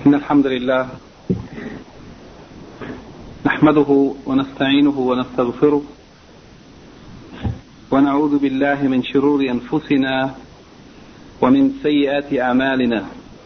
إن الحمد لله نحمده ونستعينه ونستغفره ونعوذ بالله من شرور أنفسنا ومن سيئات أعمالنا.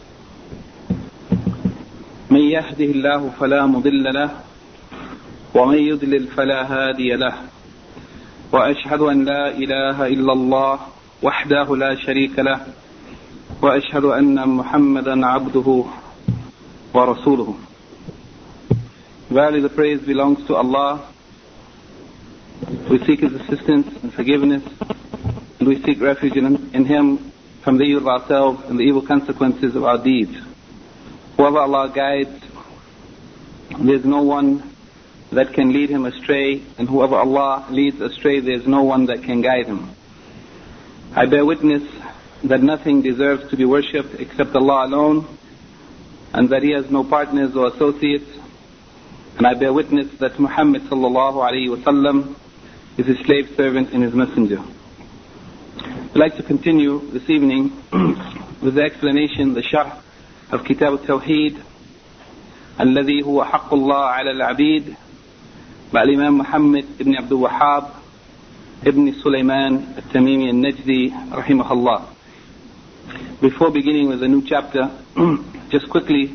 من يهده الله فلا مضل له ومن يضلل فلا هادي له، وأشهد أن لا إله إلا الله وحده لا شريك له، وأشهد أن محمدا عبده ورسوله. Verily the praise belongs to Allah. We seek His assistance and forgiveness, and we seek refuge in Him from the evil of ourselves and the evil consequences of our deeds. Whoever Allah guides, there is no one that can lead him astray, and whoever Allah leads astray, there is no one that can guide him. I bear witness that nothing deserves to be worshipped except Allah alone, and that He has no partners or associates. And I bear witness that Muhammad sallallahu alaihi wasallam is His slave servant and His messenger. I'd like to continue this evening with the explanation, the sharh of Kitab al-Tawheed, الذي هو حق الله على العبيد, by Imam Muhammad ibn Abdul Wahhab ibn Sulaiman al-Tamimi al-Najdi rahimahullah. Before beginning with the new chapter, just quickly,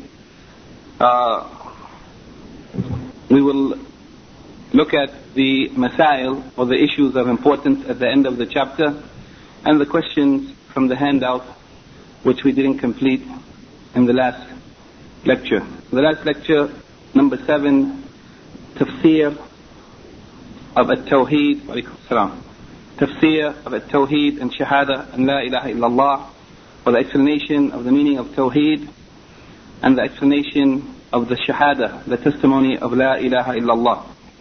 we will look at the masail, or the issues of importance at the end of the chapter, and the questions from the handout which we didn't complete in the last lecture. The last lecture, number 7, Tafsir of At-Tawheed, Tafsir of At-Tawheed and Shahada and La ilaha illallah, or the explanation of the meaning of Tawheed and the explanation of the Shahada, the testimony of La ilaha illallah.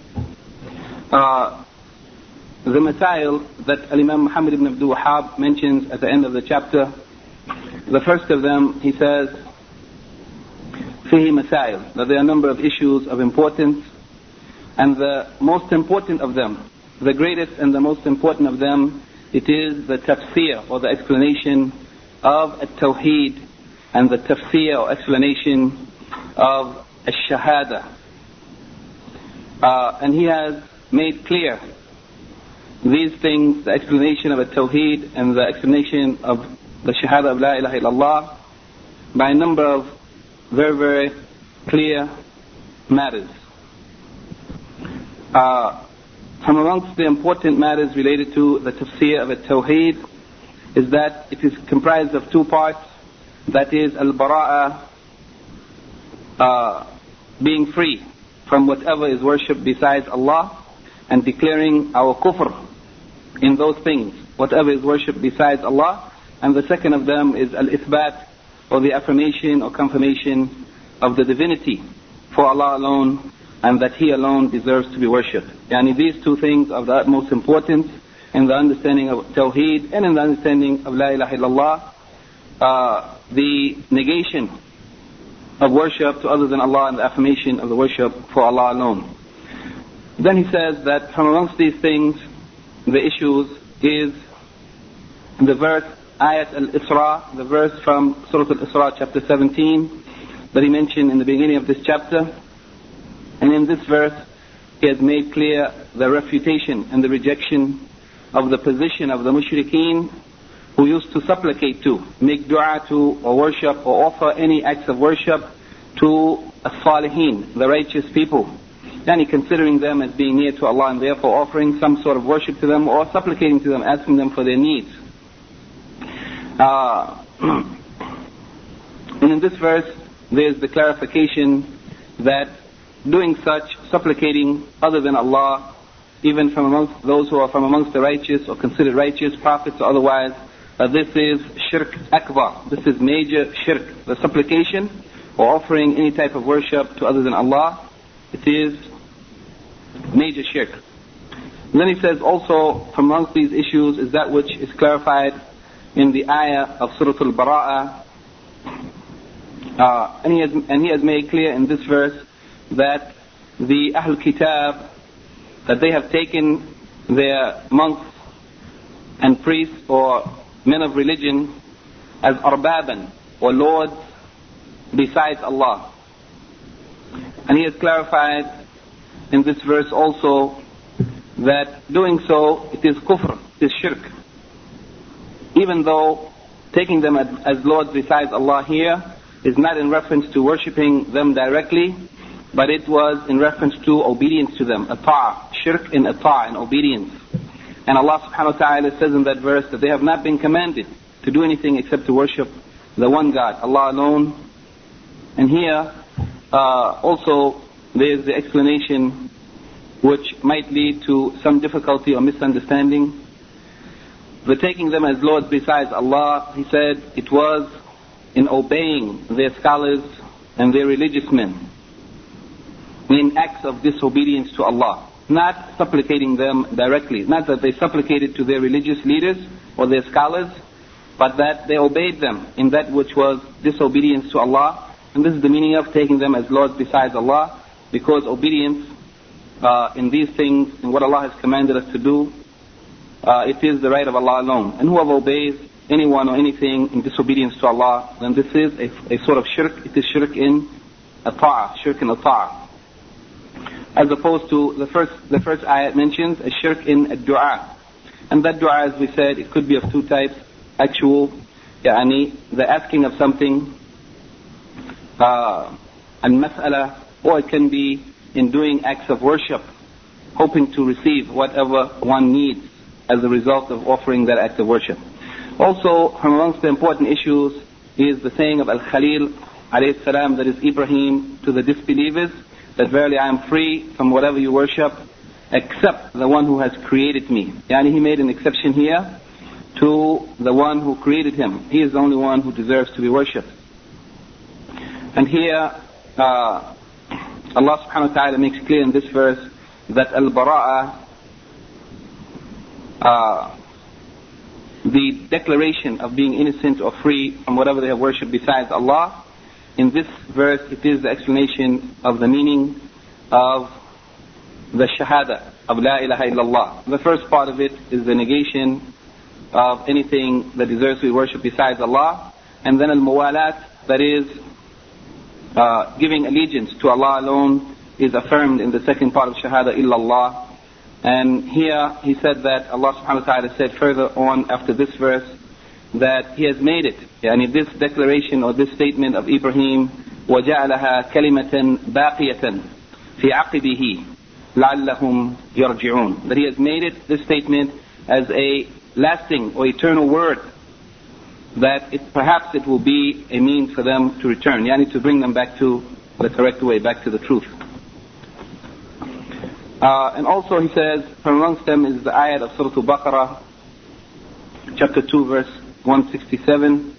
The masail that Imam Muhammad ibn Abdul Wahhab mentions at the end of the chapter, the first of them, he says, Fihi masail, that there are a number of issues of importance, and the most important of them, the greatest and the most important of them, it is the tafsir, or the explanation of At-Tawheed, and the tafsir or explanation of Ash-Shahada. And he has made clear these things, the explanation of At-Tawheed and the explanation of the Shahada of La ilaha illallah, by a number of very, very clear matters. From amongst the important matters related to the tafsir of At-Tawheed is that it is comprised of two parts. That is al-bara'a, being free from whatever is worshipped besides Allah, and declaring our kufr in those things, whatever is worshipped besides Allah. And the second of them is al-ithbat, or the affirmation or confirmation of the divinity for Allah alone, and that He alone deserves to be worshipped. Yani these two things are of the utmost importance in the understanding of Tawheed and in the understanding of La ilaha illallah. The negation of worship to other than Allah and the affirmation of the worship for Allah alone. Then he says that from amongst these things, the issues is the verse Ayat al-Isra, the verse from Surah al-Isra chapter 17 that he mentioned in the beginning of this chapter. And in this verse he has made clear the refutation and the rejection of the position of the mushrikeen who used to supplicate to, make dua to, or worship, or offer any acts of worship to as-salihin, the righteous people, and considering them as being near to Allah, and therefore offering some sort of worship to them, or supplicating to them, asking them for their needs. And in this verse there is the clarification that doing such, supplicating other than Allah, even from amongst those who are from amongst the righteous or considered righteous, prophets or otherwise, this is shirk akbar. This is major shirk. The supplication or offering any type of worship to other than Allah, it is major shirk. And then he says also from amongst these issues is that which is clarified in the ayah of Surah Al-Bara'a. And he has made clear in this verse that the Ahl Kitab, that they have taken their monks and priests or men of religion as arbaban, or lords besides Allah. And he has clarified in this verse also that doing so, it is kufr, it is shirk. Even though taking them as lords besides Allah here is not in reference to worshipping them directly, but it was in reference to obedience to them, ata'ah, shirk in ata'ah, in obedience. And Allah subhanahu wa ta'ala says in that verse that they have not been commanded to do anything except to worship the one God, Allah alone. And here also there is the explanation which might lead to some difficulty or misunderstanding. The taking them as lords besides Allah, he said, it was in obeying their scholars and their religious men in acts of disobedience to Allah, not supplicating them directly. Not that they supplicated to their religious leaders or their scholars, but that they obeyed them in that which was disobedience to Allah. And this is the meaning of taking them as lords besides Allah, because obedience in these things, in what Allah has commanded us to do, it is the right of Allah alone. And whoever obeys anyone or anything in disobedience to Allah, then this is a sort of shirk. It is shirk in ata'ah, shirk in ata'ah. As opposed to the first ayat mentions a shirk in a dua. And that dua, as we said, it could be of two types. Actual, the asking of something, al-mas'ala, or it can be in doing acts of worship, hoping to receive whatever one needs as a result of offering that act of worship. Also, from amongst the important issues is the saying of Al-Khalil alayhi salam, that is Ibrahim, to the disbelievers, that verily I am free from whatever you worship except the one who has created me. He made an exception here to the one who created him. He is the only one who deserves to be worshipped. And here Allah subhanahu wa ta'ala makes clear in this verse that al-bara'ah, the declaration of being innocent or free from whatever they have worshipped besides Allah, in this verse it is the explanation of the meaning of the shahada of la ilaha illallah. The first part of it is the negation of anything that deserves to be worshipped besides Allah, and then al-muwalat, that is giving allegiance to Allah alone, is affirmed in the second part of shahada illallah. And here he said that Allah subhanahu wa ta'ala said further on after this verse that he has made it, this declaration or this statement of Ibrahim, وَجَعَلَهَا كَلِمَةً بَاقِيَةً فِي عَقِبِهِ لَعَلَّهُمْ يَرْجِعُونَ, that he has made it, this statement, as a lasting or eternal word, that perhaps it will be a means for them to return, to bring them back to the correct way, back to the truth. And also he says, from amongst them is the ayat of Surah Al-Baqarah, chapter 2, verse 167,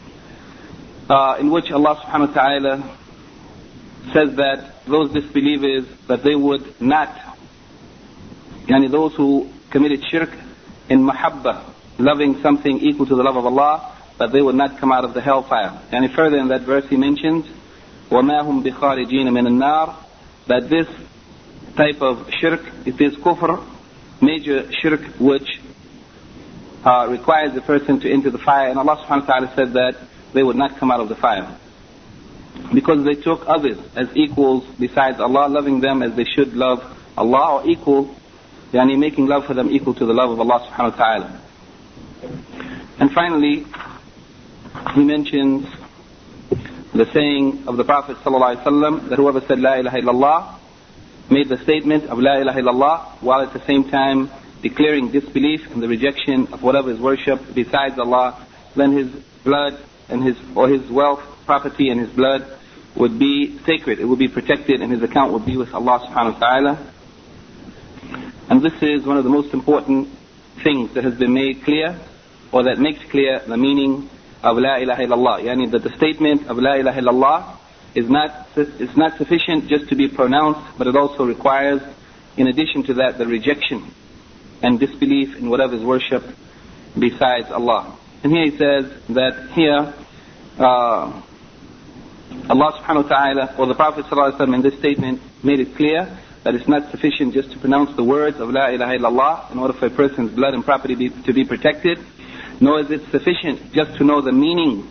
in which Allah subhanahu wa ta'ala says that those disbelievers, that they would not, those who committed shirk in mahabbah, loving something equal to the love of Allah, that they would not come out of the hellfire. And further in that verse he mentions, وَمَا هُمْ بِخَارِجِينَ مِنَ النَّارِ, that this type of shirk, it is kufr, major shirk, which requires the person to enter the fire. And Allah subhanahu wa ta'ala said that they would not come out of the fire, because they took others as equals besides Allah, loving them as they should love Allah, or equal, making love for them equal to the love of Allah subhanahu wa ta'ala. And finally, he mentions the saying of the Prophet sallallahu alaihi wasallam, that whoever said La ilaha illallah, made the statement of La ilaha illallah, while at the same time declaring disbelief and the rejection of whatever is worshipped besides Allah, then his blood and his wealth, property and his blood would be sacred, it would be protected, and his account would be with Allah subhanahu wa ta'ala. And this is one of the most important things that has been made clear, or that makes clear the meaning of La ilaha illallah. That the statement of La ilaha illallah is not sufficient just to be pronounced, but it also requires, in addition to that, the rejection and disbelief in whatever is worshipped besides Allah. And here he says that here Allah subhanahu wa ta'ala, or the Prophet sallallahu alaihi wasallam in this statement made it clear that it's not sufficient just to pronounce the words of La ilaha illallah in order for a person's blood and property to be protected, nor is it sufficient just to know the meaning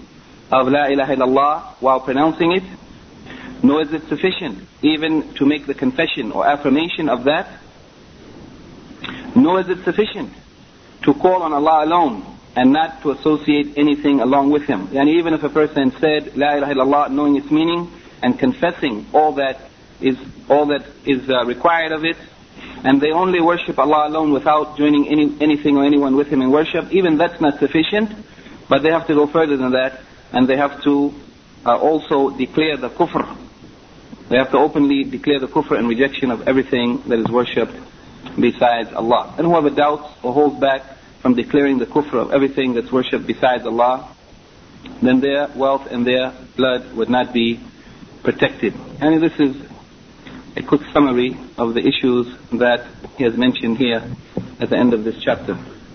of La ilaha illallah while pronouncing it, nor is it sufficient even to make the confession or affirmation of that, nor is it sufficient to call on Allah alone and not to associate anything along with Him. And even if a person said La ilaha illallah knowing its meaning and confessing all that is required of it, and they only worship Allah alone without joining anything or anyone with Him in worship, even that's not sufficient, but they have to go further than that, and they have to also declare the kufr. They have to openly declare the kufr and rejection of everything that is worshipped besides Allah. And whoever doubts or holds back from declaring the kufr of everything that's worshipped besides Allah, then their wealth and their blood would not be protected. And this is a quick summary of the issues that he has mentioned here at the end of this chapter.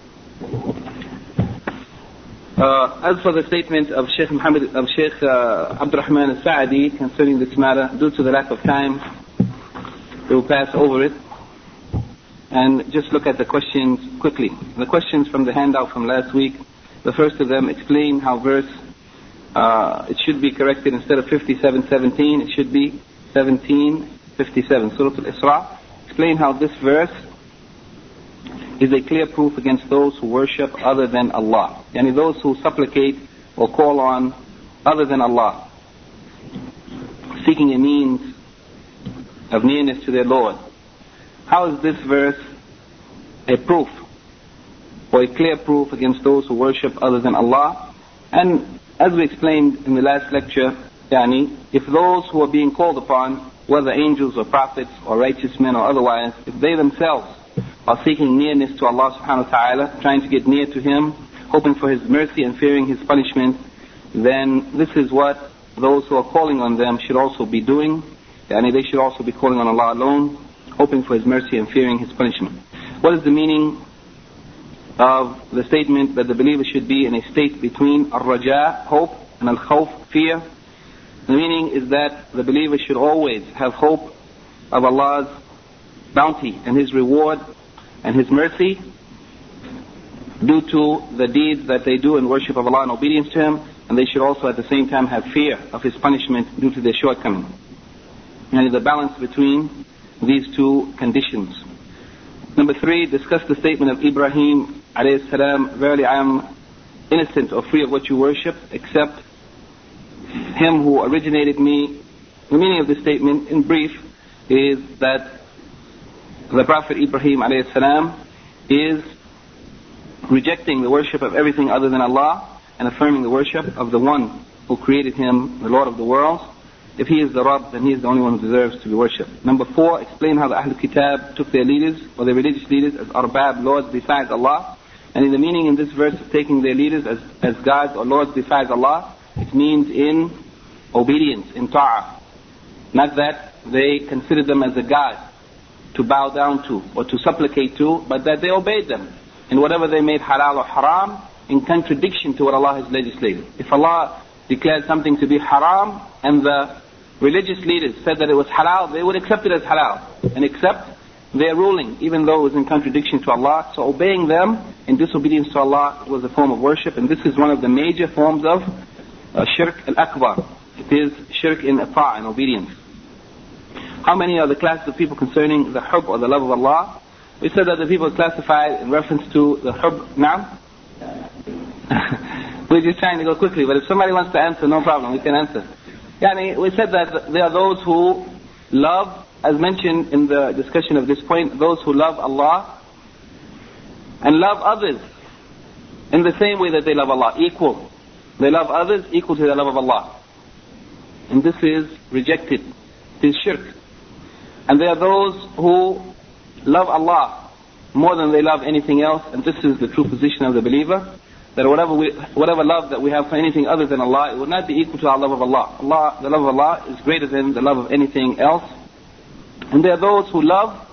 As for the statement of Sheikh Abdul Rahman al-Sa'adi concerning this matter, due to the lack of time, we will pass over it and just look at the questions quickly. The questions from the handout from last week, the first of them, explain how verse, it should be corrected instead of 57:17, it should be 17:57, Surah Al-Isra. Explain how this verse is a clear proof against those who worship other than Allah. Yani those who supplicate or call on other than Allah, seeking a means of nearness to their Lord. How is this verse a proof or a clear proof against those who worship other than Allah? And as we explained in the last lecture, yani, if those who are being called upon, whether angels or prophets or righteous men or otherwise, if they themselves are seeking nearness to Allah subhanahu wa ta'ala, trying to get near to Him, hoping for His mercy and fearing His punishment, then this is what those who are calling on them should also be doing. Yani they should also be calling on Allah alone, hoping for His mercy and fearing His punishment. What is the meaning of the statement that the believer should be in a state between al-raja, hope, and al-khawf, fear? The meaning is that the believer should always have hope of Allah's bounty and His reward and His mercy due to the deeds that they do in worship of Allah and obedience to Him, and they should also at the same time have fear of His punishment due to their shortcoming. And the balance between these two conditions. Number 3, discuss the statement of Ibrahim alayhi salam, verily I am innocent or free of what you worship except Him who originated me. The meaning of this statement in brief is that the Prophet Ibrahim alayhi salam is rejecting the worship of everything other than Allah and affirming the worship of the one who created him, the Lord of the worlds. If He is the Rabb, then He is the only one who deserves to be worshipped. Number 4, explain how the Ahlul Kitab took their leaders or their religious leaders as arbab, lords besides Allah. And in the meaning in this verse of taking their leaders as gods or lords besides Allah, it means in obedience, in ta'ah. Not that they considered them as a god to bow down to or to supplicate to, but that they obeyed them in whatever they made halal or haram in contradiction to what Allah has legislated. If Allah declared something to be haram and the religious leaders said that it was halal, they would accept it as halal and accept their ruling even though it was in contradiction to Allah. So obeying them in disobedience to Allah was a form of worship, and this is one of the major forms of shirk al-akbar. It is shirk in ta'ah and obedience. How many are the classes of people concerning the hubb or the love of Allah? We said that the people are classified in reference to the hubb. Now, we're just trying to go quickly, but if somebody wants to answer, no problem, we can answer. Yani, we said that there are those who love, as mentioned in the discussion of this point, those who love Allah and love others in the same way that they love Allah, equal. They love others equal to the love of Allah. And this is rejected. It is shirk. And there are those who love Allah more than they love anything else, and this is the true position of the believer, that whatever love that we have for anything other than Allah, it will not be equal to our love of Allah. The love of Allah is greater than the love of anything else. And there are those who love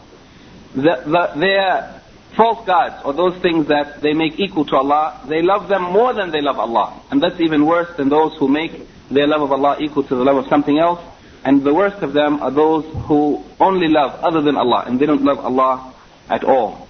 their false gods, or those things that they make equal to Allah. They love them more than they love Allah. And that's even worse than those who make their love of Allah equal to the love of something else. And the worst of them are those who only love other than Allah, and they don't love Allah at all.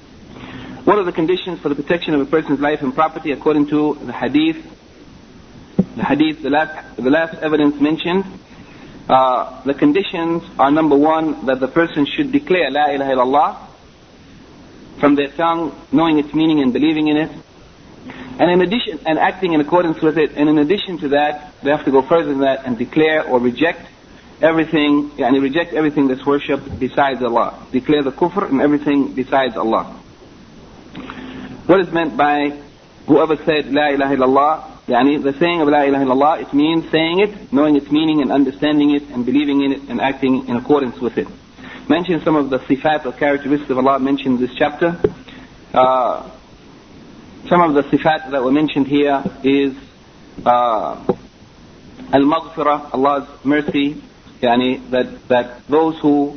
What are the conditions for the protection of a person's life and property according to the hadith the hadith, the last evidence mentioned, the conditions are: number one, that the person should declare La ilaha illallah from their tongue, knowing its meaning and believing in it, and in addition, and acting in accordance with it. And in addition to that, they have to go further than that and declare or reject everything, reject everything that's worshipped besides Allah. Declare the kufr and everything besides Allah. What is meant by whoever said La ilaha illallah? The saying of La ilaha illallah, it means saying it, knowing its meaning and understanding it and believing in it and acting in accordance with it. Mention some of the sifat or characteristics of Allah mentioned in this chapter. Some of the sifat that were mentioned here is al-maghfirah, Allah's mercy, that those who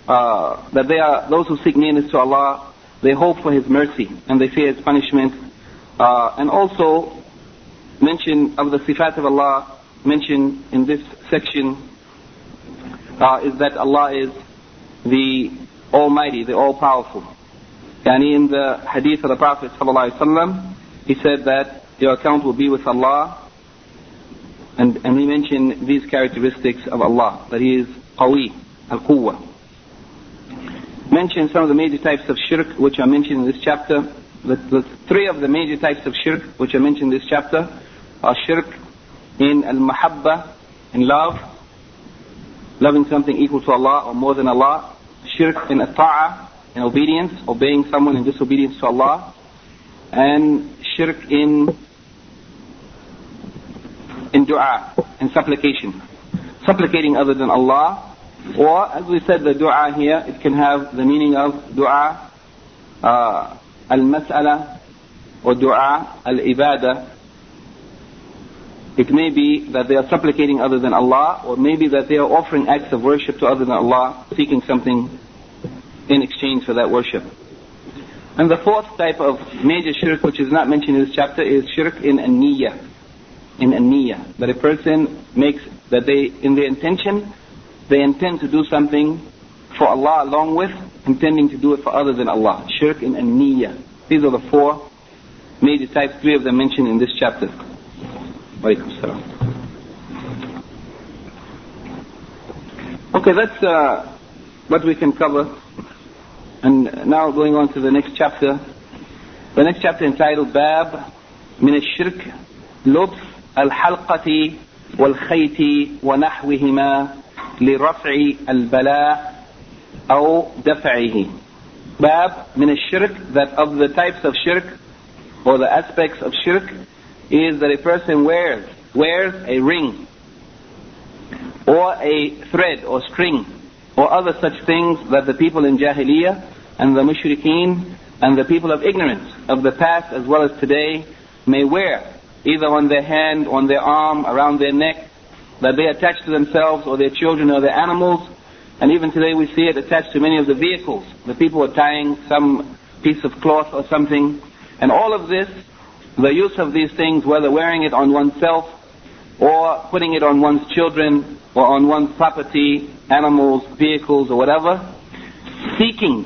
seek nearness to Allah, they hope for His mercy and they fear His punishment. And also mention of the sifat of Allah mentioned in this section is that Allah is the Almighty, the All-Powerful. In the hadith of the Prophet ﷺ, he said that your account will be with Allah, and we mention these characteristics of Allah, that He is Qawi, Al-Quwwa. Mention some of the major types of shirk which are mentioned in this chapter. The three of the major types of shirk which are mentioned in this chapter are shirk in al-mahabba, in love, loving something equal to Allah or more than Allah. Shirk in at-ta'ah, in obedience, obeying someone in disobedience to Allah. And shirk in dua, in supplication. Supplicating other than Allah. Or, as we said, the dua here, it can have the meaning of dua al-mas'ala or dua al-ibadah. It may be that they are supplicating other than Allah, or maybe that they are offering acts of worship to other than Allah, seeking something in exchange for that worship. And the fourth type of major shirk which is not mentioned in this chapter is shirk in an-niyyah. In an-niyyah, that a person makes, that they, in their intention, they intend to do something for Allah along with intending to do it for other than Allah. Shirk in an-niyyah. These are the four major types, three of them mentioned in this chapter. Okay, that's what we can cover. And now going on to the next chapter. The next chapter entitled Bab Min al-Shirk Lubs al-Halqati wal-Khayti wa nahwihima li-raf'i al-Bala' aw daf'ihi. Bab Min al-Shirk, that of the types of shirk or the aspects of shirk is that a person wears a ring or a thread or string or other such things that the people in Jahiliyyah and the mushrikeen and the people of ignorance of the past as well as today may wear, either on their hand, on their arm, around their neck, that they attach to themselves or their children or their animals. And even today we see it attached to many of the vehicles. The people are tying some piece of cloth or something. And all of this, the use of these things, whether wearing it on oneself or putting it on one's children or on one's property, animals, vehicles or whatever, seeking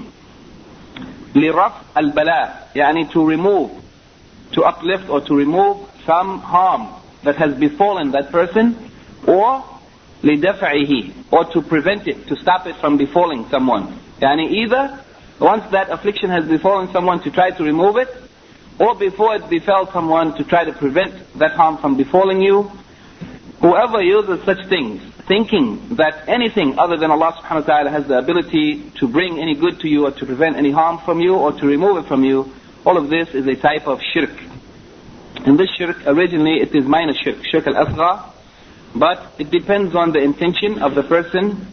liraf al-bala, to remove, to uplift or to remove some harm that has befallen that person, or lidaf'ihi, or to prevent it, to stop it from befalling someone. Either once that affliction has befallen someone, to try to remove it, or before it befell someone, to try to prevent that harm from befalling you. Whoever uses such things, thinking that anything other than Allah subhanahu wa ta'ala has the ability to bring any good to you or to prevent any harm from you or to remove it from you, all of this is a type of shirk. And this shirk, originally it is minor shirk, shirk al-asghar, but it depends on the intention of the person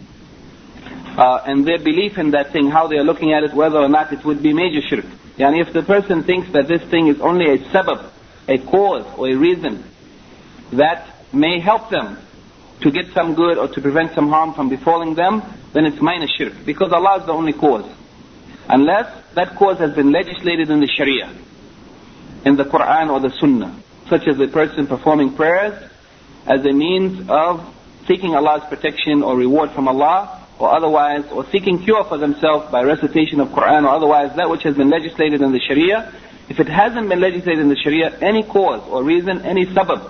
and their belief in that thing, how they are looking at it, whether or not it would be major shirk. If the person thinks that this thing is only a sabab, a cause or a reason that may help them to get some good or to prevent some harm from befalling them, then it's minor shirk, because Allah is the only cause. Unless that cause has been legislated in the Sharia, in the Quran or the Sunnah, such as a person performing prayers as a means of seeking Allah's protection or reward from Allah, or otherwise, or seeking cure for themselves by recitation of Quran or otherwise, that which has been legislated in the Sharia. If it hasn't been legislated in the Sharia, any cause or reason, any sabab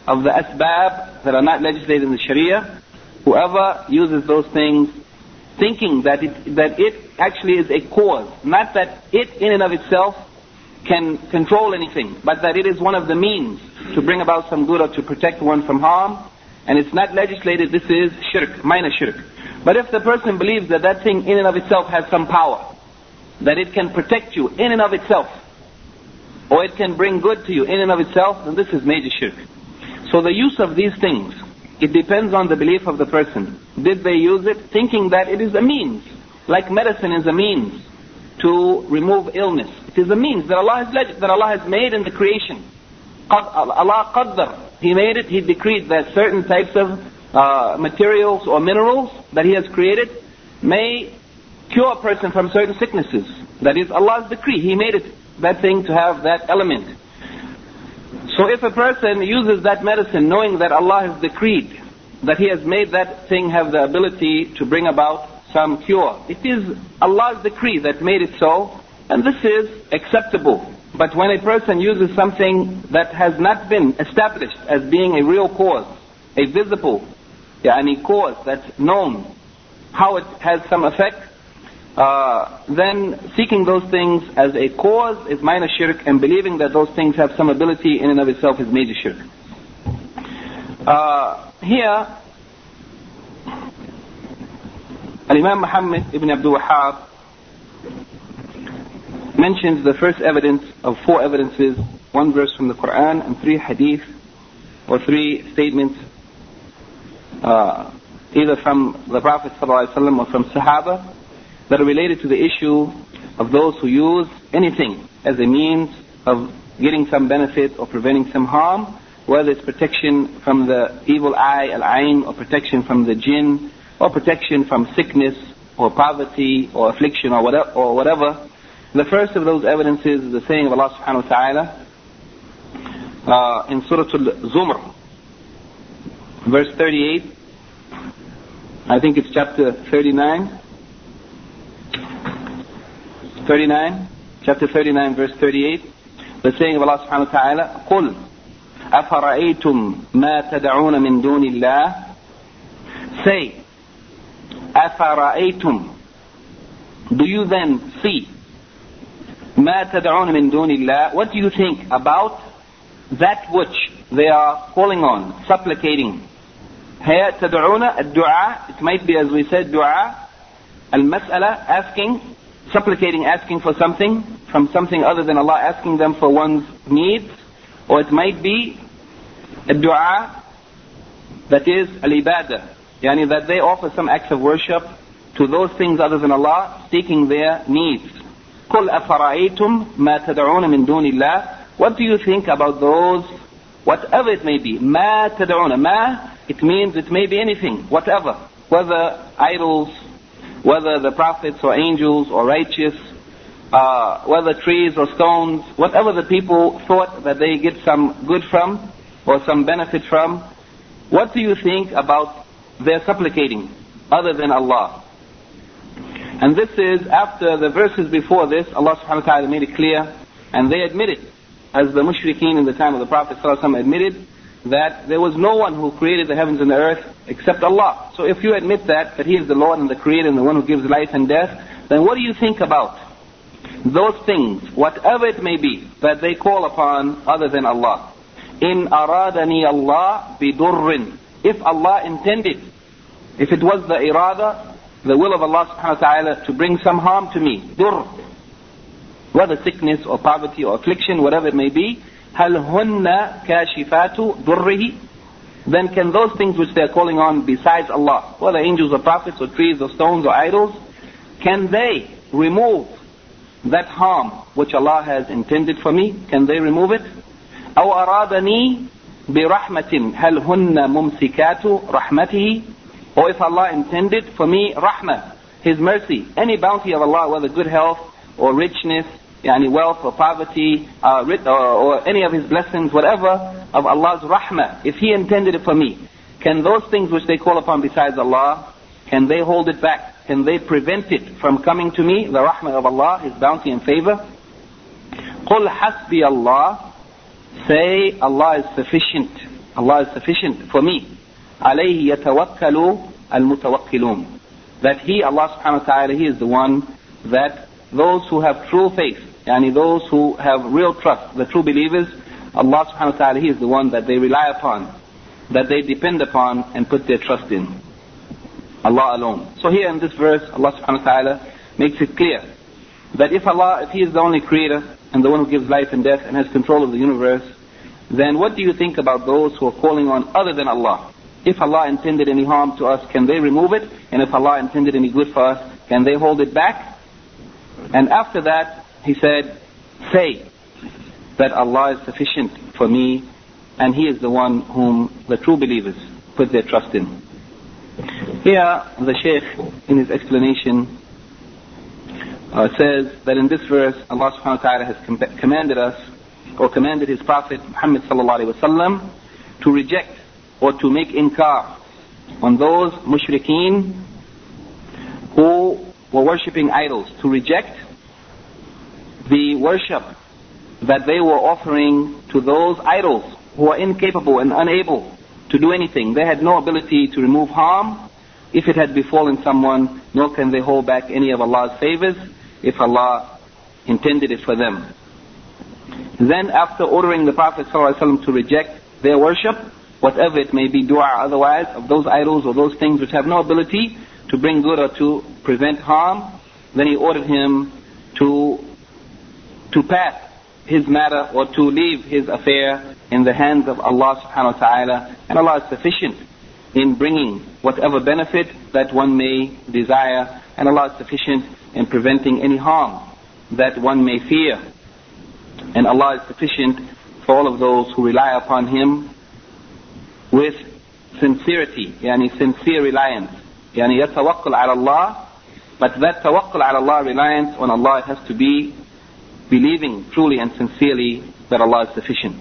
of the asbab that are not legislated in the Sharia, whoever uses those things thinking that it actually is a cause, not that it in and of itself can control anything, but that it is one of the means to bring about some good or to protect one from harm, and it's not legislated, this is shirk, minor shirk. But if the person believes that that thing in and of itself has some power, that it can protect you in and of itself, or it can bring good to you in and of itself, then this is major shirk. So the use of these things, it depends on the belief of the person. Did they use it thinking that it is a means, like medicine is a means to remove illness? It is a means that Allah has made in the creation. Allah qaddar, He made it, He decreed that certain types of materials or minerals that He has created may cure a person from certain sicknesses. That is Allah's decree. He made it, that thing, to have that element. So if a person uses that medicine knowing that Allah has decreed that He has made that thing have the ability to bring about some cure, it is Allah's decree that made it so, and this is acceptable. But when a person uses something that has not been established as being a real cause, a visible cause that's known, how it has some effect, then seeking those things as a cause is minor shirk, and believing that those things have some ability in and of itself is major shirk. Here, Imam Muhammad ibn Abdul Wahhab mentions the first evidence of 4 evidences, 1 verse from the Quran and 3 hadith, or 3 statements, either from the Prophet ﷺ or from Sahaba, that are related to the issue of those who use anything as a means of getting some benefit or preventing some harm, whether it's protection from the evil eye, al-ayn, or protection from the jinn, or protection from sickness or poverty or affliction or whatever. The first of those evidences is the saying of Allah subhanahu wa ta'ala in Surah Al-Zumr, verse 38. I think it's chapter 39. Chapter 39, verse 38. The saying of Allah subhanahu wa ta'ala, قُلْ أَفَرَأَيْتُمْ مَا تَدْعُونَ مِن دُونِ اللَّهِ. Say, أَفَرَأَيْتُمْ, do you then see, مَا تَدْعُونَ مِن دُونِ اللَّهِ, what do you think about that which they are calling on, supplicating? Here, تَدْعُونَ, الدُّعَى, it might be, as we said, دُعَى, al-mas'ala, asking, supplicating, asking for something from something other than Allah, asking them for one's needs. Or it might be a dua, that is al-ibadah, yani that they offer some acts of worship to those things other than Allah, seeking their needs. قُلْ أَفَرَأَيْتُمْ مَا تَدْعُونَ مِن دُونِ اللَّهِ. What do you think about those, whatever it may be? مَا تَدْعُونَ, ma, it means it may be anything, whatever, whether idols, whether the prophets or angels or righteous, whether trees or stones, whatever the people thought that they get some good from or some benefit from, what do you think about their supplicating other than Allah? And this is after the verses before this, Allah subhanahu wa ta'ala made it clear, and they admitted, as the mushrikeen in the time of the Prophet ﷺ admitted, that there was no one who created the heavens and the earth except Allah. So if you admit that He is the Lord and the Creator and the one who gives life and death, then what do you think about those things, whatever it may be, that they call upon other than Allah? In aradani Allah bidurrin, if Allah intended, if it was the irada, the will of Allah subhanahu wa ta'ala to bring some harm to me, dur, whether sickness or poverty or affliction, whatever it may be, هل هن كاشفات ضره, then can those things which they are calling on besides Allah, whether angels or prophets or trees or stones or idols, can they remove that harm which Allah has intended for me? Can they remove it? أو أرادني برحمة هل هن ممسكات رحمته, or if Allah intended for me rahmah, His mercy, any bounty of Allah, whether good health or richness, yani wealth or poverty, or any of His blessings, whatever of Allah's rahmah, if He intended it for me, can those things which they call upon besides Allah, can they hold it back? Can they prevent it from coming to me, the rahmah of Allah, His bounty and favor? قُلْ حَسْبِيَ اللَّهِ, say Allah is sufficient Allah is sufficient for me. عَلَيْهِ يَتَوَكَّلُ الْمُتَوَكِّلُونَ. That He, Allah subhanahu wa ta'ala, He is the one that those who have true faith, yani those who have real trust, the true believers, Allah subhanahu wa ta'ala, He is the one that they rely upon, that they depend upon and put their trust in. Allah alone. So here in this verse, Allah subhanahu wa ta'ala makes it clear that if He is the only creator and the one who gives life and death and has control of the universe, then what do you think about those who are calling on other than Allah? If Allah intended any harm to us, can they remove it? And if Allah intended any good for us, can they hold it back? And after that, He said, say that Allah is sufficient for me, and He is the one whom the true believers put their trust in. Here, the Shaykh, in his explanation, says that in this verse, Allah subhanahu wa ta'ala has commanded us, or commanded His Prophet Muhammad sallallahu alaihi wasallam to reject or to make inkar on those mushrikeen who were worshipping idols, to reject the worship that they were offering to those idols who are incapable and unable to do anything. They had no ability to remove harm if it had befallen someone, nor can they hold back any of Allah's favors if Allah intended it for them. Then after ordering the Prophet ﷺ to reject their worship, whatever it may be, dua or otherwise, of those idols or those things which have no ability to bring good or to prevent harm, then He ordered him to pass his matter or to leave his affair in the hands of Allah subhanahu wa ta'ala, and Allah is sufficient in bringing whatever benefit that one may desire, and Allah is sufficient in preventing any harm that one may fear, and Allah is sufficient for all of those who rely upon Him with sincerity, yani sincere reliance, yani yatawakkal ala Allah. But that tawakkul ala Allah, reliance on Allah, has to be believing truly and sincerely that Allah is sufficient.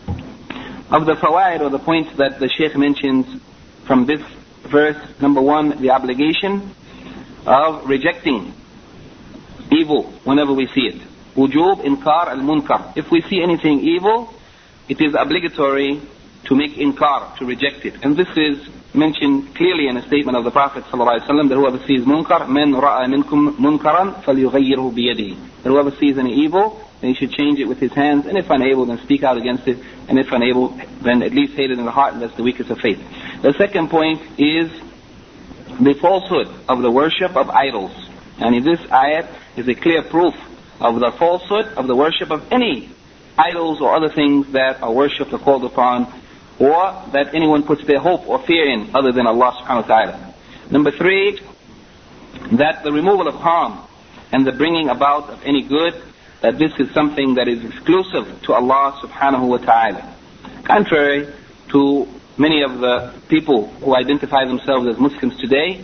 Of the fawaid, or the points that the Shaykh mentions from this verse, number one, the obligation of rejecting evil whenever we see it. Wujub inkar al-munkar. If we see anything evil, it is obligatory to make inkar, to reject it. And this is mentioned clearly in a statement of the Prophet ﷺ that whoever sees munkar, man ra'a minkum munkaran falyughayyirhu biyadihi. That whoever sees any evil, then he should change it with his hands, and if unable, then speak out against it, and if unable, then at least hate it in the heart, and that's the weakest of faith. The second point is the falsehood of the worship of idols. And this ayat is a clear proof of the falsehood of the worship of any idols or other things that are worshipped or called upon, or that anyone puts their hope or fear in other than Allah subhanahu wa ta'ala. Number three, that the removal of harm and the bringing about of any good, that this is something that is exclusive to Allah subhanahu wa ta'ala. Contrary to many of the people who identify themselves as Muslims today,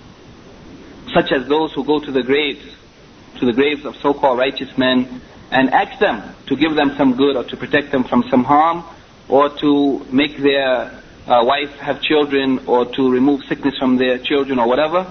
such as those who go to the graves of so-called righteous men and ask them to give them some good or to protect them from some harm, or to make their wife have children, or to remove sickness from their children, or whatever.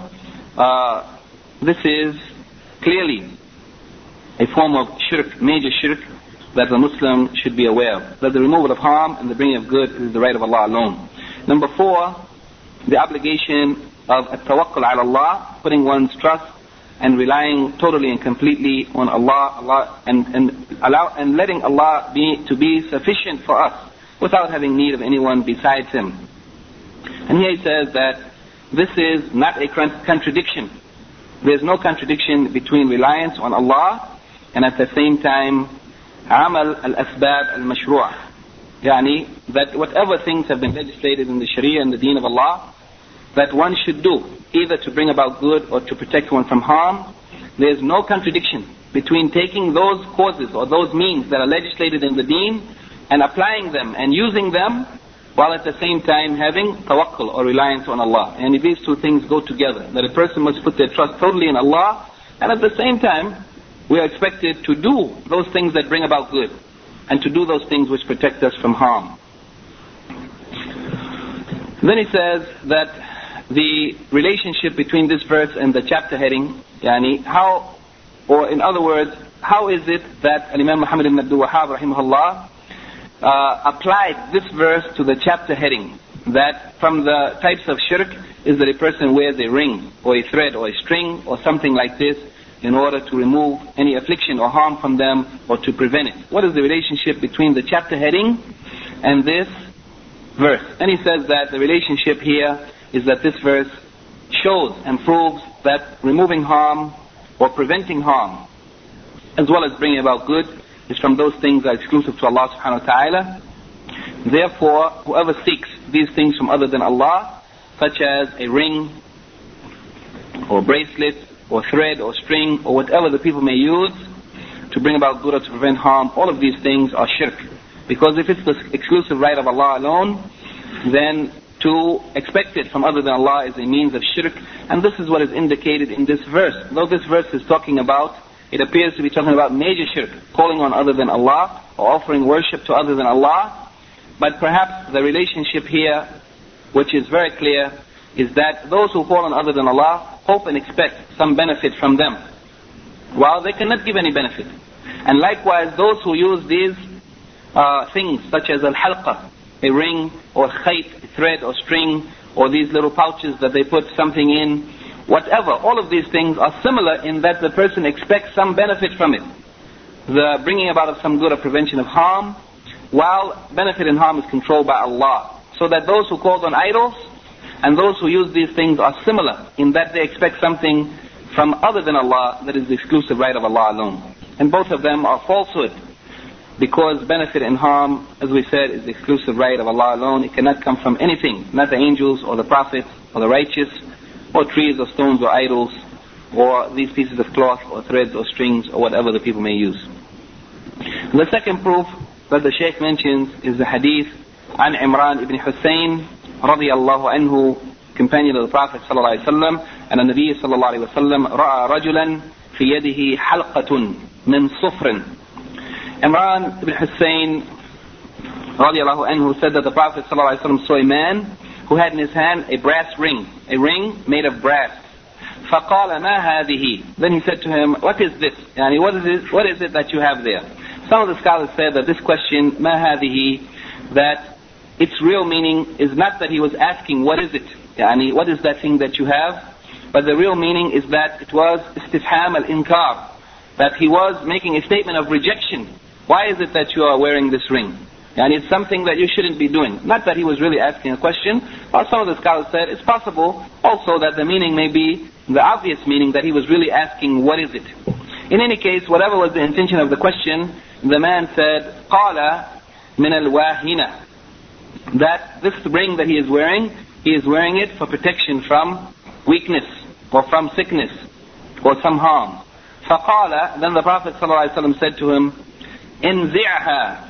This is clearly a form of shirk, major shirk, that the Muslim should be aware of. That the removal of harm and the bringing of good is the right of Allah alone. Number four, the obligation of at-tawakkul ala Allah, putting one's trust and relying totally and completely on Allah, and letting Allah be sufficient for us, without having need of anyone besides Him. And here he says that this is not a contradiction. There's no contradiction between reliance on Allah and at the same time amal al-asbab al-mashru'ah. Yani that whatever things have been legislated in the Sharia and the Deen of Allah, that one should do, either to bring about good or to protect one from harm. There's no contradiction between taking those causes or those means that are legislated in the Deen and applying them and using them, while at the same time having tawakkul or reliance on Allah. And these two things go together, that a person must put their trust totally in Allah, and at the same time we are expected to do those things that bring about good, and to do those things which protect us from harm. Then he says that the relationship between this verse and the chapter heading, how, or in other words, how is it that Imam Muhammad ibn Abdul Wahhab rahimahullah applied this verse to the chapter heading, that from the types of shirk is that a person wears a ring or a thread or a string or something like this in order to remove any affliction or harm from them or to prevent it. What is the relationship between the chapter heading and this verse? And he says that the relationship here is that this verse shows and proves that removing harm or preventing harm as well as bringing about good is from those things that are exclusive to Allah subhanahu wa ta'ala. Therefore, whoever seeks these things from other than Allah, such as a ring or bracelet or thread or string or whatever the people may use to bring about good or to prevent harm, all of these things are shirk. Because if it's the exclusive right of Allah alone, then to expect it from other than Allah is a means of shirk. And this is what is indicated in this verse. Though this verse is talking about, it appears to be talking about major shirk, calling on other than Allah or offering worship to other than Allah. But perhaps the relationship here, which is very clear, is that those who call on other than Allah hope and expect some benefit from them, while they cannot give any benefit. And likewise, those who use these things such as al-halqa, a ring or khayt, a thread or string, or these little pouches that they put something in, whatever, all of these things are similar in that the person expects some benefit from it, the bringing about of some good or prevention of harm, while benefit and harm is controlled by Allah. So that those who call on idols and those who use these things are similar in that they expect something from other than Allah that is the exclusive right of Allah alone. And both of them are falsehood, because benefit and harm, as we said, is the exclusive right of Allah alone. It cannot come from anything, not the angels or the prophets or the righteous or trees or stones or idols or these pieces of cloth or threads or strings or whatever the people may use. The second proof that the Shaykh mentions is the hadith an Imran ibn Hussein radiyallahu anhu, companion of the Prophet sallallahu alaihi wasallam, and the Nabi sallallahu alaihi wasallam ra'a rajulan fi yadihi halqatun min sufrin. Imran ibn Hussein radiyallahu anhu said that the Prophet sallallahu alaihi wasallam saw a man who had in his hand a brass ring, a ring made of brass. فَقَالَ مَا هَذِهِ. Then he said to him, what is this? Yani, what is it that you have there? Some of the scholars said that this question, مَا هَذِهِ, that its real meaning is not that he was asking what is it, yani, what is that thing that you have, but the real meaning is that it was istifham al-inkar, that he was making a statement of rejection. Why is it that you are wearing this ring? And it's something that you shouldn't be doing. Not that he was really asking a question, or some of the scholars said it's possible also that the meaning may be the obvious meaning, that he was really asking what is it. In any case, whatever was the intention of the question, the man said, قَالَ مِنَ الْوَاهِنَةِ, that this ring that he is wearing it for protection from weakness or from sickness or some harm. فَقَالَ, then the Prophet ﷺ said to him, انزعها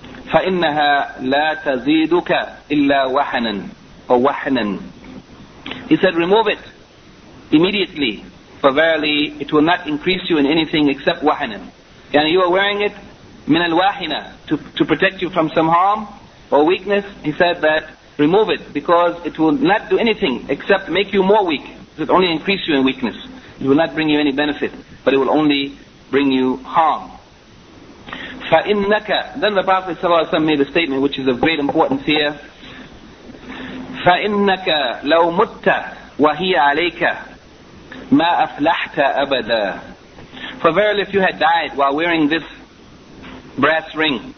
فإنها لا تزيدك إلا وحنا or وحنا. He said, remove it immediately, for verily it will not increase you in anything except وحنا. Yani you are wearing it من الواحنة to protect you from some harm or weakness. He said that remove it, because it will not do anything except make you more weak. It will only increase you in weakness. It will not bring you any benefit, but it will only bring you harm. فَإِنَّكَ, then the Prophet ﷺ made a statement which is of great importance here. فَإِنَّكَ لَوْ مُتَّ وَهِيَ عَلَيْكَ مَا أَفْلَحْتَ أَبَدًا. For verily if you had died while wearing this brass ring,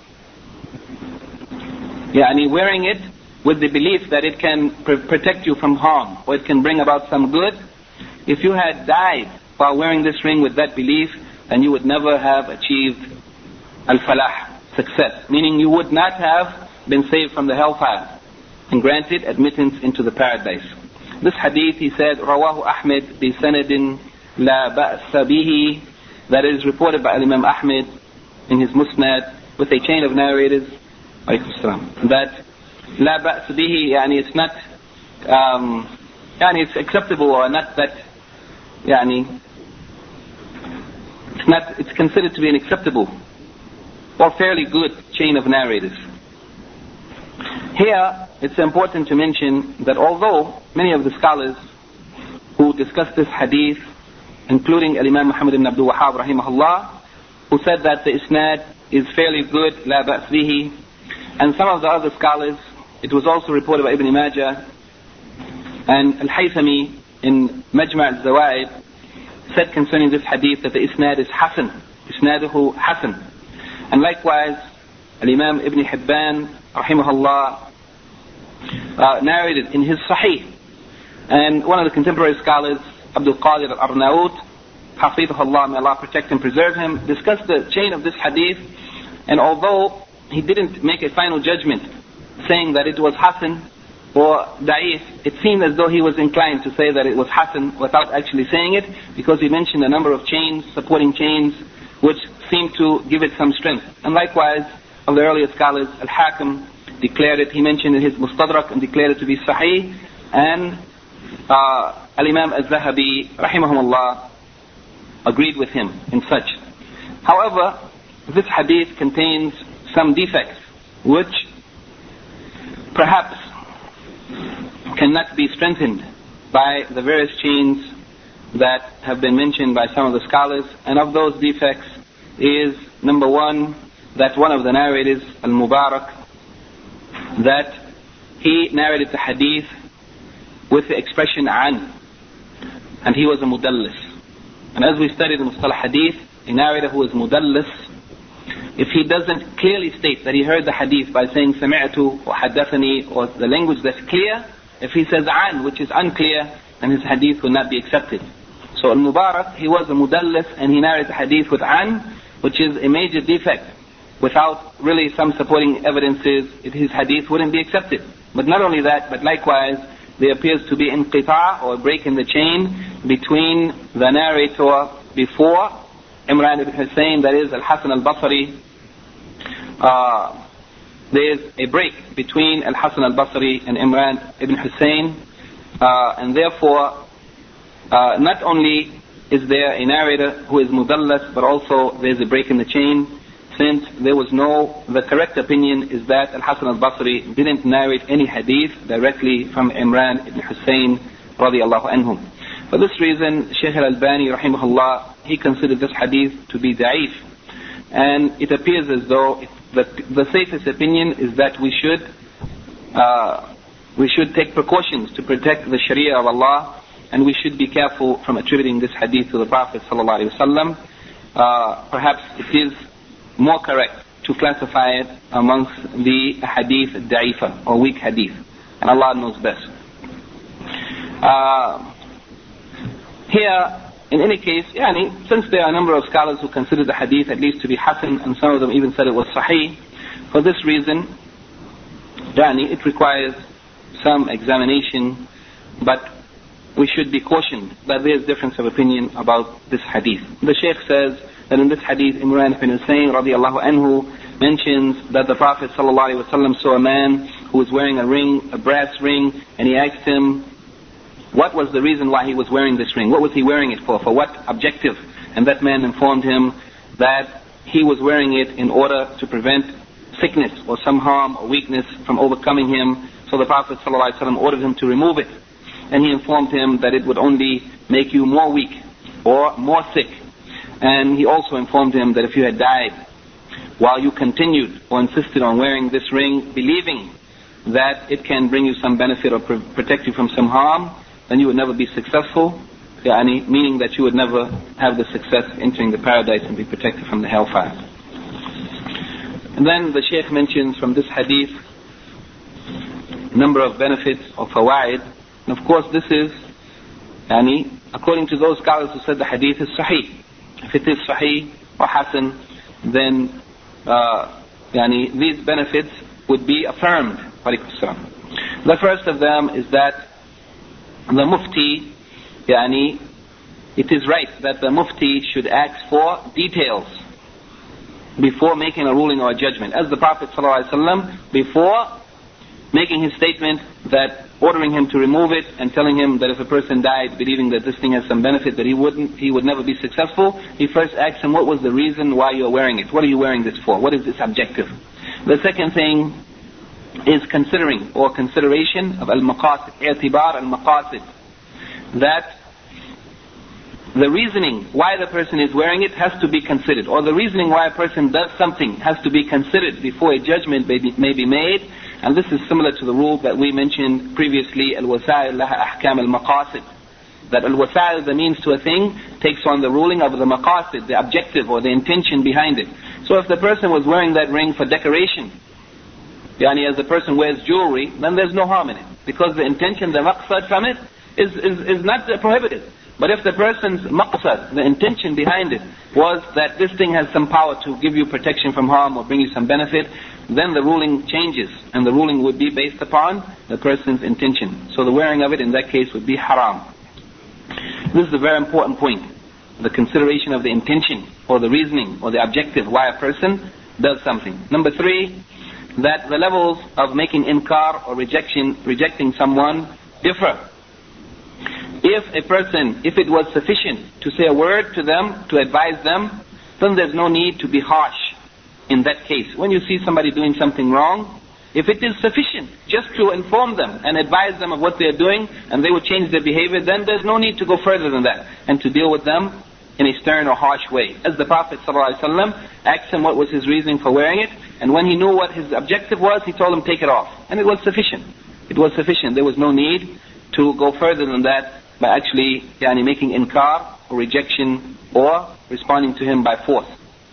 yani wearing it with the belief that it can protect you from harm or it can bring about some good, if you had died while wearing this ring with that belief, then you would never have achieved al-falah, success, meaning you would not have been saved from the hellfire and granted admittance into the paradise. This hadith, he said, Rawahu Ahmed bi sanadin la ba'sa bihi, that is reported by Imam Ahmed in his Musnad with a chain of narrators, that la ba'sa bihi, yani it's not, yani it's acceptable, or not that, yani it's considered to be an acceptable or fairly good chain of narrators. Here, it's important to mention that although many of the scholars who discussed this hadith, including Imam Muhammad ibn Abdul Wahhab rahimahullah, who said that the isnad is fairly good, la ba's bihi, And some of the other scholars, it was also reported by Ibn Majah and Al-Haythami in Majma' al-Zawaid, said concerning this hadith that the isnad is hasan, isnaduhu hasan. And likewise, Al-Imam Ibn Hibban, rahimahullah, narrated in his Sahih. And one of the contemporary scholars, Abdul Qadir al-Arnaut, hafidhahullah, may Allah protect and preserve him, discussed the chain of this hadith. And although he didn't make a final judgment saying that it was hasan or da'if, it seemed as though he was inclined to say that it was hasan without actually saying it, because he mentioned a number of chains, supporting chains, which seemed to give it some strength. And likewise, of the earlier scholars, Al-Hakim declared it, he mentioned in his Mustadrak and declared it to be Sahih, and Al-Imam Al-Zahabi, rahimahumullah, agreed with him in such. However, this hadith contains some defects, which perhaps cannot be strengthened by the various chains that have been mentioned by some of the scholars. And of those defects is, number one, that one of the narrators, Al-Mubarak, that he narrated the hadith with the expression an, and he was a mudallis. And as we studied in Mustalah Hadith, a narrator who is mudallis, if he doesn't clearly state that he heard the hadith by saying sami'tu or haddathani, or the language that's clear, if he says an, which is unclear, then his hadith will not be accepted. So Al-Mubarak, he was a mudallis and he narrated the hadith with an, which is a major defect. Without really some supporting evidences, his hadith wouldn't be accepted. But not only that, but likewise, there appears to be inqita', or break in the chain, between the narrator before Imran ibn Hussein, that is Al-Hasan al-Basri. There is a break between Al-Hasan al-Basri and Imran ibn Hussein, and therefore not only is there a narrator who is mudallas, but also there is a break in the chain, since the correct opinion is that Al-Hasan al-Basri didn't narrate any hadith directly from Imran ibn Hussein radiyallahu anhum. For this reason, Shaykh al-Albani rahimahullah, he considered this hadith to be da'if. And it appears as though the safest opinion is that we should take precautions to protect the Sharia of Allah, and we should be careful from attributing this hadith to the Prophet sallallahu alaihi wasallam. Perhaps it is more correct to classify it amongst the hadith da'ifa, or weak hadith, and Allah knows best. Here, in any case, since there are a number of scholars who consider the hadith at least to be hasan, and some of them even said it was sahih, for this reason, it requires some examination, but we should be cautioned that there is difference of opinion about this hadith. The Shaykh says that in this hadith, Imran ibn Hussein radiallahu anhu mentions that the Prophet sallallahu alaihi wasallam saw a man who was wearing a ring, a brass ring, and he asked him what was the reason why he was wearing this ring. What was he wearing it for what objective? And that man informed him that he was wearing it in order to prevent sickness or some harm or weakness from overcoming him. So the Prophet sallallahu alaihi wasallam ordered him to remove it. And he informed him that it would only make you more weak or more sick. And he also informed him that if you had died while you continued or insisted on wearing this ring, believing that it can bring you some benefit or protect you from some harm, then you would never be successful, meaning that you would never have the success of entering the paradise and be protected from the hellfire. And then the Shaykh mentions from this hadith a number of benefits of fawaid. And of course this is, according to those scholars who said the hadith is sahih. If it is sahih or hasan, then these benefits would be affirmed. The first of them is that the mufti, it is right that the mufti should ask for details before making a ruling or a judgment. As the Prophet ﷺ, before making his statement that ordering him to remove it and telling him that if a person died believing that this thing has some benefit, that he would never be successful, he first asked him, what was the reason why you're wearing it? What are you wearing this for? What is its objective? The second thing is considering or consideration of al-maqasid, i'tibar al-maqasid, that the reasoning why the person is wearing it has to be considered, or the reasoning why a person does something has to be considered before a judgment may be made. And this is similar to the rule that we mentioned previously, al-wasa'il laha ahkam al-maqasid, that al-wasa'il, the means to a thing, takes on the ruling of the maqasid, the objective or the intention behind it. So if the person was wearing that ring for decoration, as the person wears jewelry, then there's no harm in it, because the intention, the maqsad from it is not prohibited. But if the person's maqsad, the intention behind it, was that this thing has some power to give you protection from harm or bring you some benefit, then the ruling changes, and the ruling would be based upon the person's intention. So the wearing of it in that case would be haram. This is a very important point, the consideration of the intention or the reasoning or the objective why a person does something. Number 3, that the levels of making inkar or rejecting someone differ. If it was sufficient to say a word to them, to advise them, then there's no need to be harsh in that case. When you see somebody doing something wrong, if it is sufficient just to inform them and advise them of what they are doing, and they will change their behavior, then there's no need to go further than that and to deal with them in a stern or harsh way. As the Prophet ﷺ asked him what was his reasoning for wearing it, and when he knew what his objective was, he told him take it off. And it was sufficient. It was sufficient. There was no need to go further than that by actually making inkar or rejection or responding to him by force.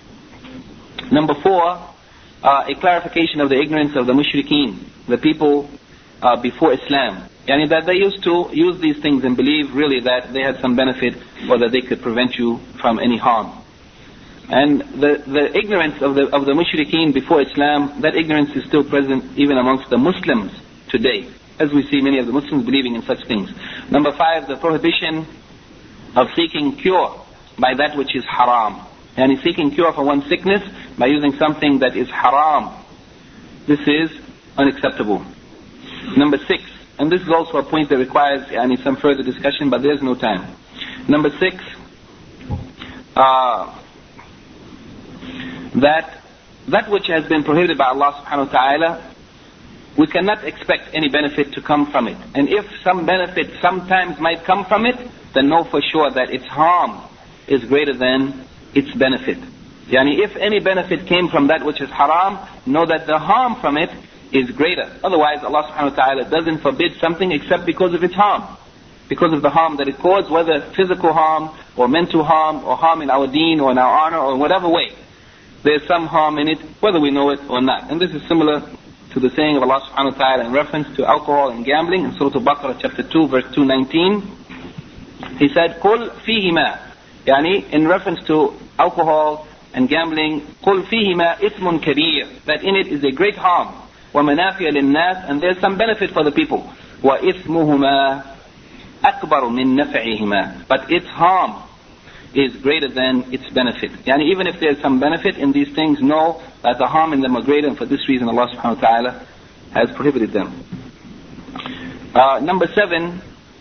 Number 4, a clarification of the ignorance of the mushrikeen, the people before Islam. That they used to use these things and believe really that they had some benefit or that they could prevent you from any harm. And the ignorance of the mushrikeen before Islam, that ignorance is still present even amongst the Muslims today, as we see many of the Muslims believing in such things. Number 5, the prohibition of seeking cure by that which is haram. Seeking cure for one's sickness by using something that is haram. This is unacceptable. Number 6, and this is also a point that requires some further discussion, but there's no time. Number 6, that which has been prohibited by Allah subhanahu wa ta'ala, we cannot expect any benefit to come from it. And if some benefit sometimes might come from it, then know for sure that its harm is greater than its benefit. If any benefit came from that which is haram, know that the harm from it is greater. Otherwise, Allah subhanahu wa ta'ala doesn't forbid something except because of its harm. Because of the harm that it causes, whether physical harm or mental harm or harm in our deen or in our honor or in whatever way. There's some harm in it, whether we know it or not. And this is similar to the saying of Allah subhanahu wa ta'ala in reference to alcohol and gambling in Surah Al-Baqarah chapter 2 verse 219. He said, قُلْ فِيهِمَا, in reference to alcohol and gambling, قُلْ فِيهِمَا إِثْمٌ كَبِيرٌ, that in it is a great harm, وَمَنَافِيَ لِلنَّاسِ, and there's some benefit for the people, وَإِثْمُهُمَا أَكْبَرُ مِن نَفْعِهِمَا, but its harm is greater than its benefit. Even if there's some benefit in these things, know that the harm in them are greater, and for this reason Allah subhanahu wa ta'ala has prohibited them. Number 7,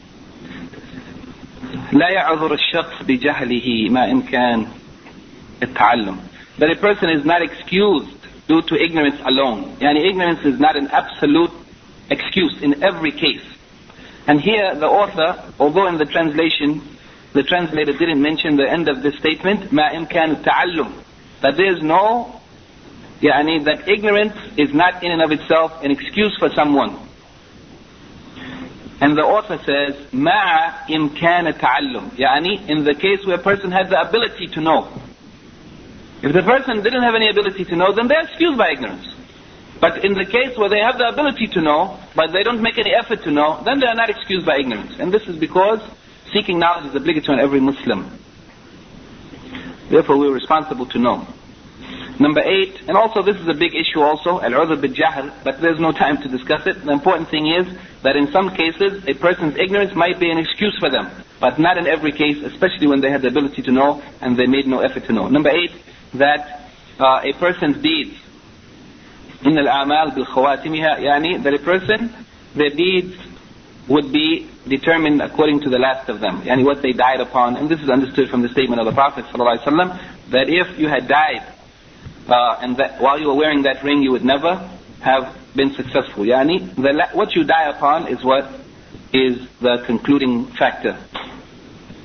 لا يعذر الشخص بجهله ما إمكان التعلم, that a person is not excused due to ignorance alone. Ignorance is not an absolute excuse in every case. And here the author, although in the translation the translator didn't mention the end of this statement, ما إمكان التعلم, that there is no, that ignorance is not in and of itself an excuse for someone. And the author says, مع إمكان التعلم, in the case where a person has the ability to know. If the person didn't have any ability to know, then they're excused by ignorance. But in the case where they have the ability to know, but they don't make any effort to know, then they are not excused by ignorance. And this is because seeking knowledge is obligatory on every Muslim. Therefore, we're responsible to know. Number 8, and also this is a big issue also, al-udhr bil-jahl, but there's no time to discuss it. The important thing is that in some cases, a person's ignorance might be an excuse for them, but not in every case, especially when they had the ability to know and they made no effort to know. Number 8, that a person's deeds, in al-a'mal bil-khawatimiha, that a person, their deeds would be determined according to the last of them, what they died upon. And this is understood from the statement of the Prophet ﷺ, that if you had died and that while you were wearing that ring, you would never have been successful. What you die upon is what is the concluding factor.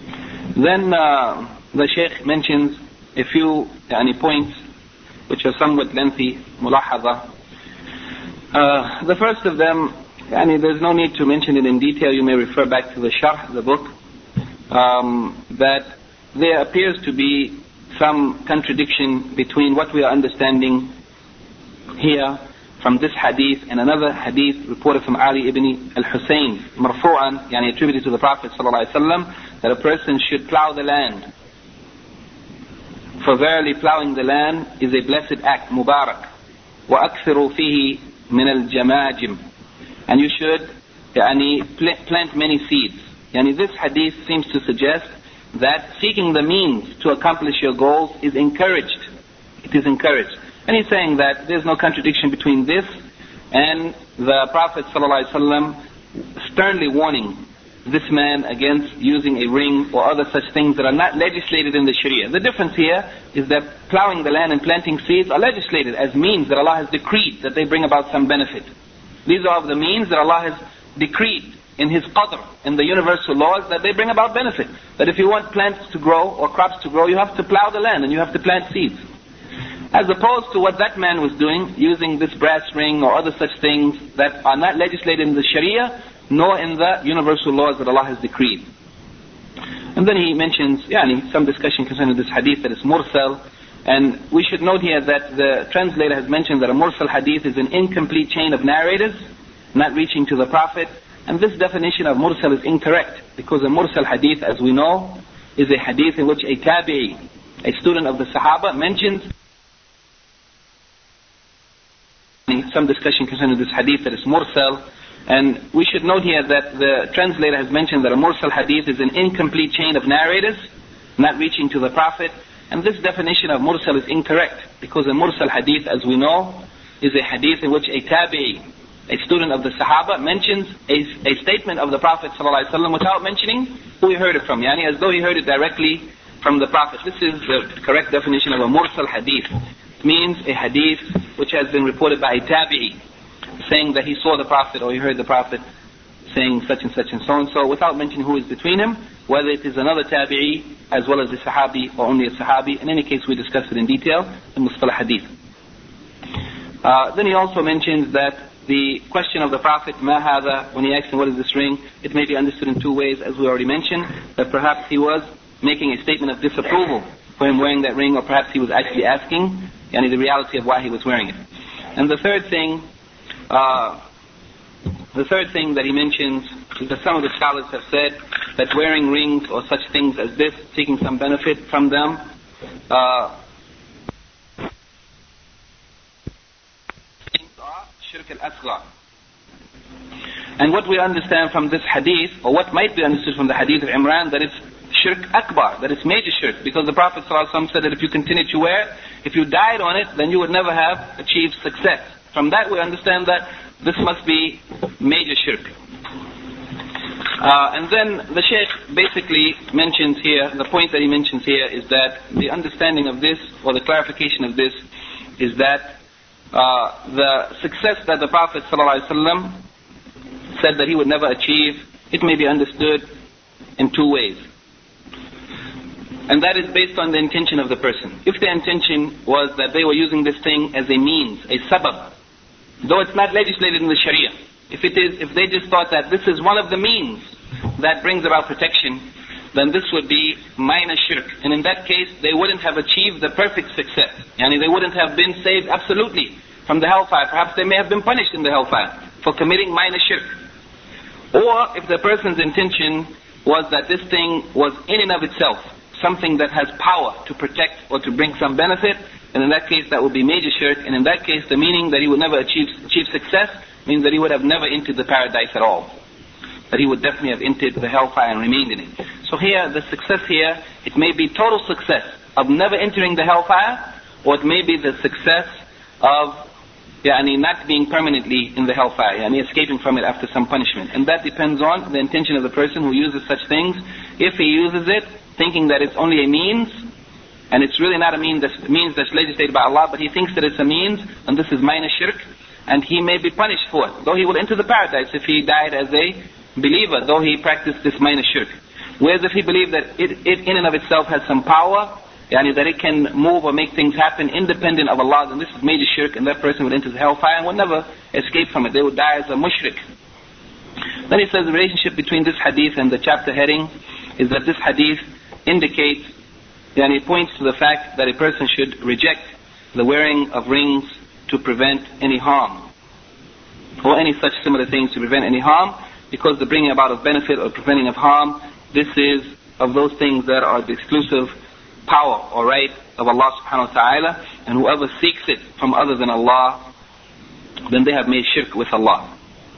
Then the Shaykh mentions a few points which are somewhat lengthy, ملاحظة. The first of them, there's no need to mention it in detail, you may refer back to the Sharh, the book, that there appears to be some contradiction between what we are understanding here from this hadith and another hadith reported from Ali ibn al-Husayn, marfu'an, attributed to the Prophet ﷺ, that a person should plow the land. For verily plowing the land is a blessed act, mubarak. وَأَكْثِرُوا فِيهِ مِنَ الْجَمَاجِمِ. And you should plant many seeds. This hadith seems to suggest that seeking the means to accomplish your goals is encouraged. It is encouraged. And he's saying that there's no contradiction between this and the Prophet ﷺ sternly warning this man against using a ring or other such things that are not legislated in the Sharia. The difference here is that plowing the land and planting seeds are legislated as means that Allah has decreed that they bring about some benefit. These are of the means that Allah has decreed in His qadr, in the universal laws, that they bring about benefit. That if you want plants to grow or crops to grow, you have to plow the land and you have to plant seeds. As opposed to what that man was doing, using this brass ring or other such things that are not legislated in the Sharia, nor in the universal laws that Allah has decreed. And then he mentions some discussion concerning this hadith that is mursal. And we should note here that the translator has mentioned that a mursal hadith is an incomplete chain of narrators, not reaching to the Prophet. And this definition of mursal is incorrect, because a mursal hadith, as we know, is a hadith in which a tabi'i, a student of the Sahaba, mentions some discussion concerning this hadith that is mursal. And we should note here that the translator has mentioned that a mursal hadith is an incomplete chain of narrators, not reaching to the Prophet. And this definition of mursal is incorrect, because a mursal hadith, as we know, is a hadith in which a tabi'i, a student of the Sahaba, mentions a statement of the Prophet ﷺ without mentioning who he heard it from, as though he heard it directly from the Prophet. This is the correct definition of a mursal hadith. It means a hadith which has been reported by a tabi'i, saying that he saw the Prophet or he heard the Prophet saying such and such and so and so, without mentioning who is between him, whether it is another tabi'i as well as a sahabi or only a sahabi. In any case, we discussed it in detail in Mustalah hadith. Then he also mentions that the question of the Prophet, ma hadha, when he asked him what is this ring, it may be understood in two ways, as we already mentioned, that perhaps he was making a statement of disapproval for him wearing that ring, or perhaps he was actually asking the reality of why he was wearing it. And the third thing that he mentions is that some of the scholars have said that wearing rings or such things as this, seeking some benefit from them, shirk al-asghar. And what we understand from this hadith, or what might be understood from the hadith of Imran, that it's shirk akbar, that it's major shirk, because the Prophet ﷺ said that if you continue to wear it, if you died on it, then you would never have achieved success. From that we understand that this must be major shirk. And then the Shaykh basically mentions here, the point that he mentions here is that the understanding of this, or the clarification of this, is that the success that the Prophet ﷺ said that he would never achieve, it may be understood in two ways. And that is based on the intention of the person. If the intention was that they were using this thing as a means, a sabab, though it's not legislated in the Sharia, if they just thought that this is one of the means that brings about protection, then this would be minor shirk. And in that case, they wouldn't have achieved the perfect success. They wouldn't have been saved absolutely from the hellfire. Perhaps they may have been punished in the hellfire for committing minor shirk. Or if the person's intention was that this thing was in and of itself something that has power to protect or to bring some benefit, and in that case that would be major shirk. And in that case the meaning that he would never achieve success means that he would have never entered the paradise at all, that he would definitely have entered the hellfire and remained in it. So here, the success here, it may be total success of never entering the hellfire, or it may be the success of not being permanently in the hellfire, escaping from it after some punishment. And that depends on the intention of the person who uses such things. If he uses it thinking that it's only a means, and it's really not a means that's legislated by Allah, but he thinks that it's a means, and this is minor shirk, and he may be punished for it, though he will enter the paradise if he died as a believer, though he practiced this minor shirk. Whereas if he believed that it in and of itself has some power, yani that it can move or make things happen independent of Allah, then this is major shirk, and that person would enter the hellfire and would never escape from it. They would die as a mushrik. Then he says the relationship between this hadith and the chapter heading is that this hadith indicates, and it points to the fact that a person should reject the wearing of rings to prevent any harm, or any such similar things to prevent any harm, because the bringing about of benefit or preventing of harm, this is of those things that are the exclusive power or right of Allah subhanahu wa ta'ala, and whoever seeks it from other than Allah, then they have made shirk with Allah.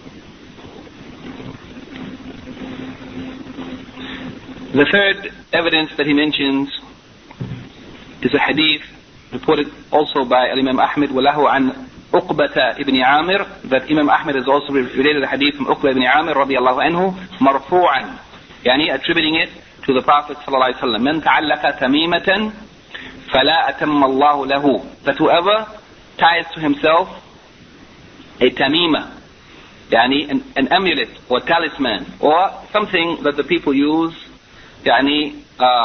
The third evidence that he mentions is a hadith reported also by Imam Ahmad, وَلَهُ عَنْ Uqbata ibn Amir, that Imam Ahmad has also related a hadith from Uqba ibn Amir radiallahu anhu, marfu'an, yani attributing it to the Prophet sallallahu alaihi wasallam. مَنْ تَعَلَّقَ تَمِيمَةً فَلَا أَتَمَّ اللَّهُ لَهُ. That whoever ties to himself a tamima, yani an amulet or talisman, or something that the people use, yani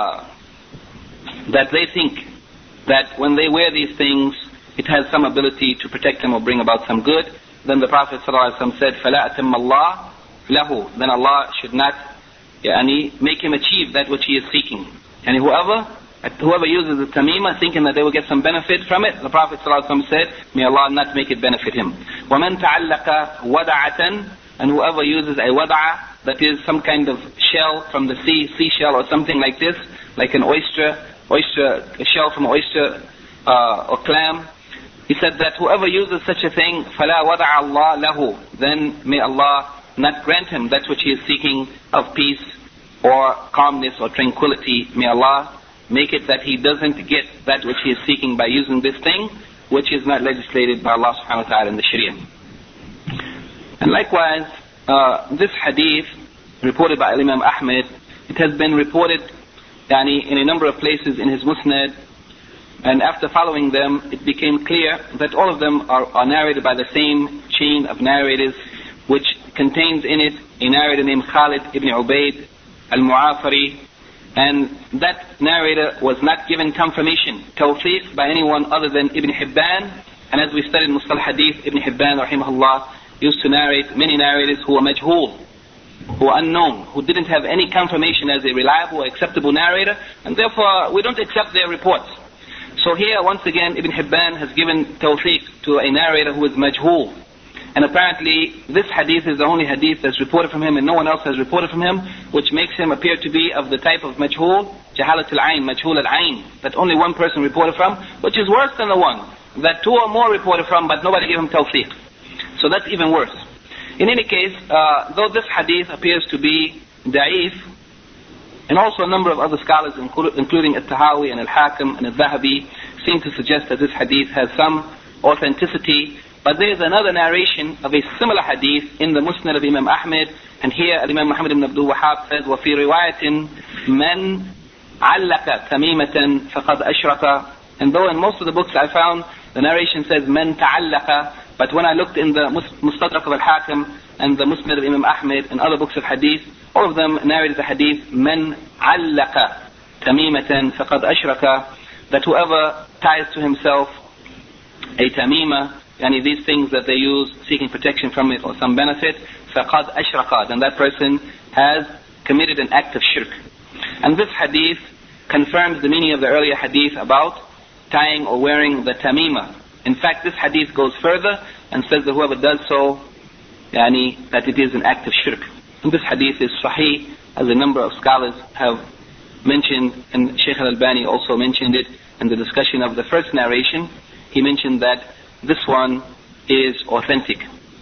that they think that when they wear these things, it has some ability to protect them or bring about some good, then the Prophet ﷺ said, فَلَا أَتَمَّ اللَّهُ لَهُ. Then Allah should not make him achieve that which he is seeking. And whoever uses the tamima thinking that they will get some benefit from it, the Prophet ﷺ said, may Allah not make it benefit him. وَمَنْ تَعَلَّقَ وَدَعَةً. And whoever uses a wada'a, that is some kind of shell from the seashell or something like this, like an oyster, a shell from an oyster or clam. He said that whoever uses such a thing, فَلَا وَدَعَ اللَّهُ لَهُ. Then may Allah not grant him that which he is seeking of peace or calmness or tranquility. May Allah make it that he doesn't get that which he is seeking by using this thing, which is not legislated by Allah subhanahu wa ta'ala in the Sharia. And likewise, this hadith reported by Imam Ahmad, it has been reported in a number of places in his Musnad, and after following them, it became clear that all of them are narrated by the same chain of narrators, which contains in it a narrator named Khalid ibn Ubayd al-Mu'afari, and that narrator was not given confirmation, tawfiq, by anyone other than Ibn Hibban. And as we studied Mustalah Hadith, Ibn Hibban rahimahullah used to narrate many narrators who were majhul, who were unknown, who didn't have any confirmation as a reliable or acceptable narrator, and therefore we don't accept their reports. So here, once again, Ibn Hibban has given tawfiq to a narrator who is majhul. And apparently, this hadith is the only hadith that's reported from him, and no one else has reported from him, which makes him appear to be of the type of majhul, jahalat al-ayn, majhul al-ayn, that only one person reported from, which is worse than the one that two or more reported from, but nobody gave him tawfiq. So that's even worse. In any case, though this hadith appears to be da'if, and also a number of other scholars, including Al-Tahawi and Al-Hakim and Al-Dhahabi, seem to suggest that this hadith has some authenticity. But there is another narration of a similar hadith in the Musnad of Imam Ahmad, and here Imam Muhammad ibn Abdul Wahhab says, وَفِي رِوَايَةٍ مَنْ عَلَّقَ تَمِيمَةً فَقَدْ أَشْرَكَ. And though in most of the books I found, the narration says مَنْ تَعَلَّقَ, but when I looked in the Mustadrak of Al-Hakim and the Musnad of Imam Ahmad and other books of hadith, all of them narrated the hadith مَنْ عَلَّقَ تَمِيمَةً فَقَدْ أَشْرَكَ, that whoever ties to himself a tamima, yani these things that they use seeking protection from it or some benefit, فَقَدْ أَشْرَكَ, then that person has committed an act of shirk. And this hadith confirms the meaning of the earlier hadith about tying or wearing the tamima. In fact, this hadith goes further and says that whoever does so, that it is an act of shirk. And this hadith is sahih, as a number of scholars have mentioned, and Shaykh al-Albani also mentioned it in the discussion of the first narration. He mentioned that this one is authentic.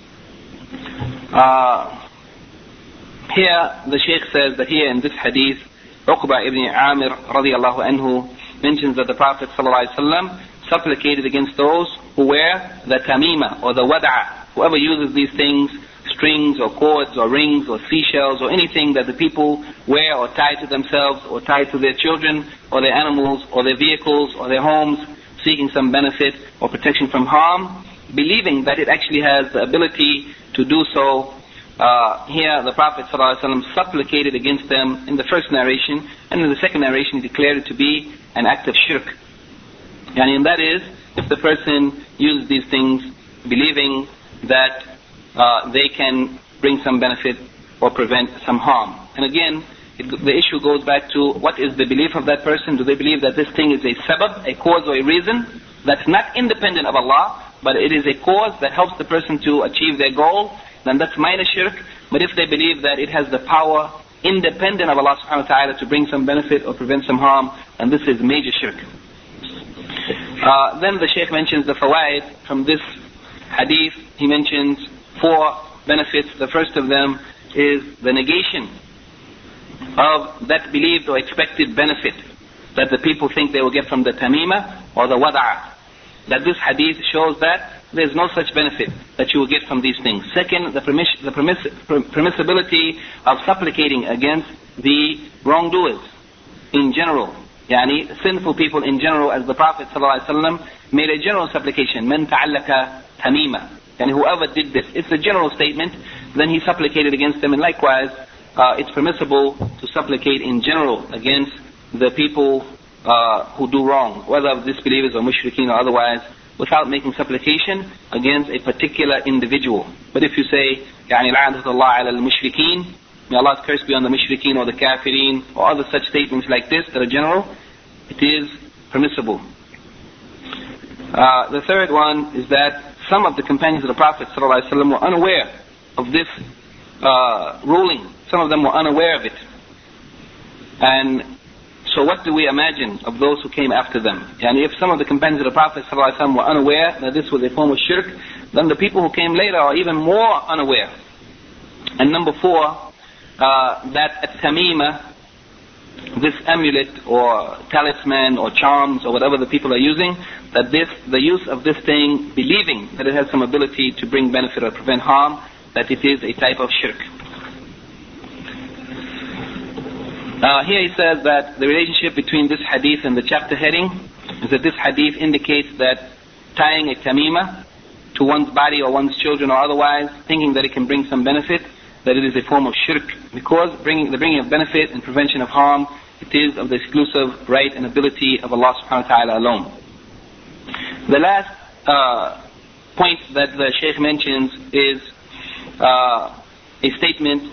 Here the Shaykh says that here in this hadith, Uqba ibn Amir radiallahu anhu mentions that the Prophet ﷺ supplicated against those who wear the tamima or the wada'a. Whoever uses these things, strings or cords or rings or seashells or anything that the people wear or tie to themselves or tie to their children or their animals or their vehicles or their homes, seeking some benefit or protection from harm, believing that it actually has the ability to do so, here the Prophet ﷺ supplicated against them in the first narration, and in the second narration he declared it to be an act of shirk. And that is, if the person uses these things believing that they can bring some benefit or prevent some harm. And again, the issue goes back to what is the belief of that person. Do they believe that this thing is a sabab, a cause or a reason that's not independent of Allah, but it is a cause that helps the person to achieve their goal? Then that's minor shirk. But if they believe that it has the power independent of Allah subhanahu wa ta'ala to bring some benefit or prevent some harm, then this is major shirk. Then the Shaykh mentions the fawaid from this hadith. He mentions 4 benefits. The first of them is the negation of that believed or expected benefit that the people think they will get from the tamima or the wada'a. That this hadith shows that there's no such benefit that you will get from these things. Second, the permissibility of supplicating against the wrongdoers in general. Yani sinful people in general, as the Prophet ﷺ made a general supplication, Man ta'allaka tamima. And whoever did this, it's a general statement, then he supplicated against them. And likewise, it's permissible to supplicate in general against the people who do wrong, whether disbelievers or mushrikeen or otherwise, without making supplication against a particular individual. But if you say, يعني لعنة الله على المشركين, may Allah's curse be on the mushrikeen or the kafirin, or other such statements like this that are general, it is permissible. The third one is that some of the companions of the Prophet ﷺ were unaware of this ruling. Some of them were unaware of it. And so what do we imagine of those who came after them? And if some of the companions of the Prophet ﷺ were unaware that this was a form of shirk, then the people who came later are even more unaware. And number 4, that at-tamima, this amulet or talisman or charms or whatever the people are using, that the use of this thing, believing that it has some ability to bring benefit or prevent harm, that it is a type of shirk. Here he says that the relationship between this hadith and the chapter heading is that this hadith indicates that tying a tamima to one's body or one's children or otherwise, thinking that it can bring some benefit, that it is a form of shirk, because the bringing of benefit and prevention of harm, it is of the exclusive right and ability of Allah subhanahu wa ta'ala alone. The last point that the Shaykh mentions is a statement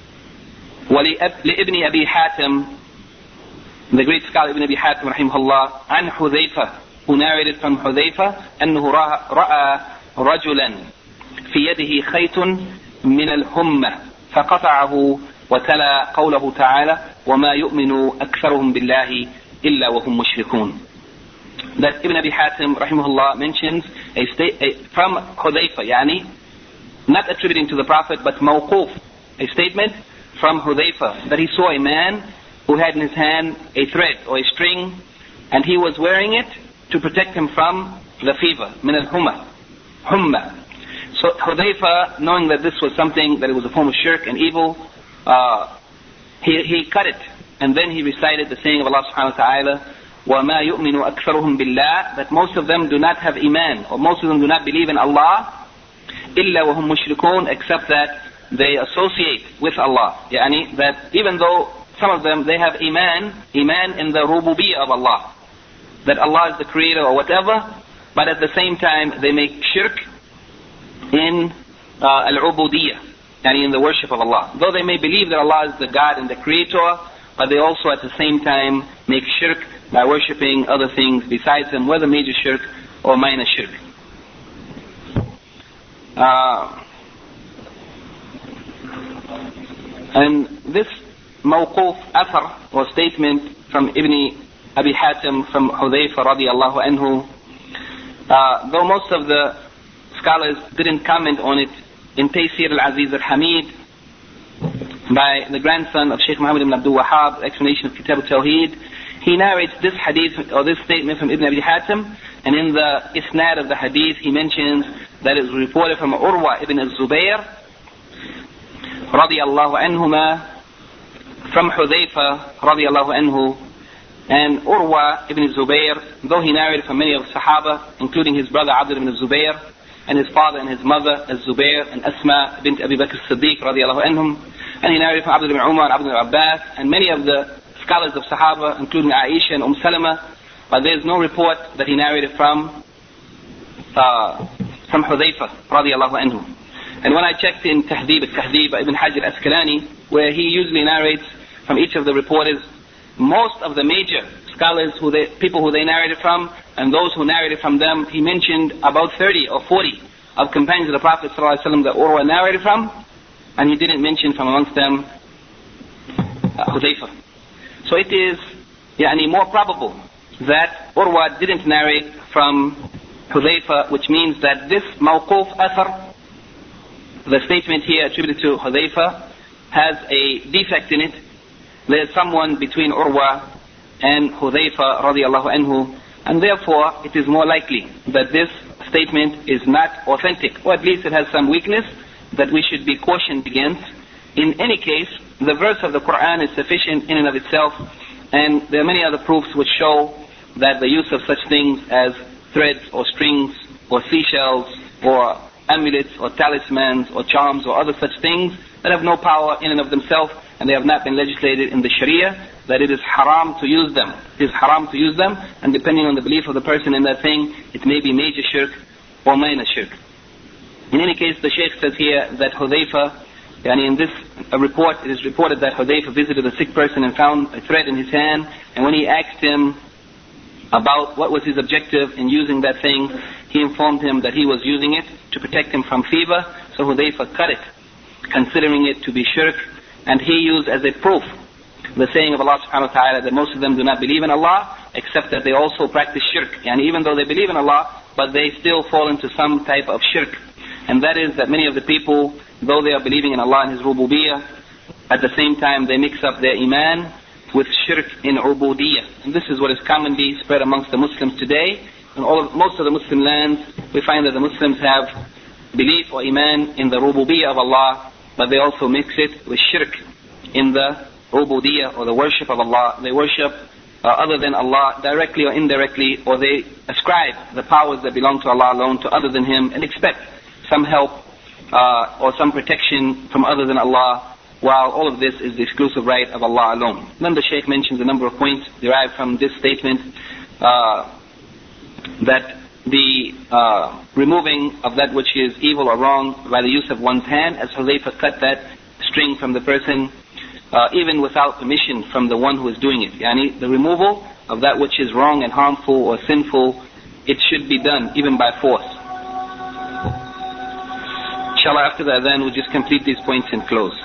لابن أبي حاتم, the great scholar Ibn Abi Hatim rahimahullah, عن حذيفة, who narrated from حذيفة أنه رأى رجلا في يده خيط من الهمة فقطعه وتلا قوله تعالى وما يؤمن أكثرهم بالله إلا وهم مشركون. That Ibn Abi Hatim rahimahullah mentions from Hudayfa, yani not attributing to the Prophet but mawquf, a statement from Hudayfa, that he saw a man who had in his hand a thread or a string, and he was wearing it to protect him from the fever, min al-humma. So Hudayfa, knowing that this was something, that it was a form of shirk and evil, he cut it, and then he recited the saying of Allah subhanahu wa ta'ala, وَمَا يُؤْمِنُ أَكْثَرُهُمْ بِاللَّهِ, that most of them do not have iman, or most of them do not believe in Allah, إِلَّا وَهُمْ مُشْرِكُونَ, except that they associate with Allah. Yani that even though some of them, they have iman in the rububiyyah of Allah, that Allah is the creator or whatever, but at the same time they make shirk in al-ubudiyyah, yani in the worship of Allah. Though they may believe that Allah is the God and the creator, but they also at the same time make shirk by worshipping other things besides Him, whether major shirk or minor shirk. And this mawquf athar or statement from Ibn Abi Hatim from Hudayfa radiallahu anhu, though most of the scholars didn't comment on it, in Taysir al-Aziz al-Hamid by the grandson of Shaykh Muhammad ibn Abdul Wahhab, explanation of Kitab al-Tawheed, he narrates this hadith or this statement from Ibn Abi Hatim, and in the isnad of the hadith he mentions that it was reported from Urwa ibn al-Zubayr radiyallahu anhuma from Hudayfa radiyallahu anhu. And Urwa ibn Zubayr, though he narrated from many of the Sahaba, including his brother Abdullah ibn Zubayr, and his father and his mother, Az-Zubair and Asma bint Abi Bakr as-Siddiq radiallahu anhum. And he narrated from Abdullah ibn Umar, Abdullah ibn Abbas, and many of the scholars of Sahaba, including Aisha and Salama. But there is no report that he narrated from Hudhayfa radiallahu anhu. And when I checked in Tahdhib al-Tahdhib by Ibn Hajar al-Asqalani, where he usually narrates from each of the reporters, most of the major scholars, people who they narrated from, and those who narrated from them, he mentioned about 30 or 40 of companions of the Prophet ﷺ that Urwa narrated from, and he didn't mention from amongst them Hudhayfa. So it is more probable that Urwa didn't narrate from Hudhayfa, which means that this mawquf athar, the statement here attributed to Hudhayfa, has a defect in it. There is someone between Urwa and Hudhayfa radiallahu anhu, and therefore it is more likely that this statement is not authentic, or at least it has some weakness that we should be cautioned against. In any case, the verse of the Quran is sufficient in and of itself, and there are many other proofs which show that the use of such things as threads or strings or seashells or amulets or talismans or charms or other such things that have no power in and of themselves, and they have not been legislated in the Sharia, that it is haram to use them. It is haram to use them, and depending on the belief of the person in that thing, it may be major shirk or minor shirk. In any case, the Shaykh says here that Hudhayfa, in this report, it is reported that Hudhayfa visited a sick person and found a thread in his hand, and when he asked him about what was his objective in using that thing, he informed him that he was using it to protect him from fever. So Hudhayfa cut it, considering it to be shirk, and he used as a proof the saying of Allah subhanahu wa ta'ala that most of them do not believe in Allah, except that they also practice shirk. And even though they believe in Allah, but they still fall into some type of shirk. And that is that many of the people, though they are believing in Allah and His rububiyyah, at the same time they mix up their iman with shirk in ubudiyyah. And this is what is commonly spread amongst the Muslims today. In most of the Muslim lands, we find that the Muslims have belief or iman in the rububiyyah of Allah, but they also mix it with shirk in the ubudiyyah or the worship of Allah. They worship other than Allah directly or indirectly, or they ascribe the powers that belong to Allah alone to other than Him and expect some help or some protection from other than Allah, while all of this is the exclusive right of Allah alone. Then the Shaykh mentions a number of points derived from this statement, that the removing of that which is evil or wrong by the use of one's hand, as Hudhayfa cut that string from the person, even without permission from the one who is doing it. The removal of that which is wrong and harmful or sinful, it should be done even by force. Inshallah, after that then we'll just complete these points and close.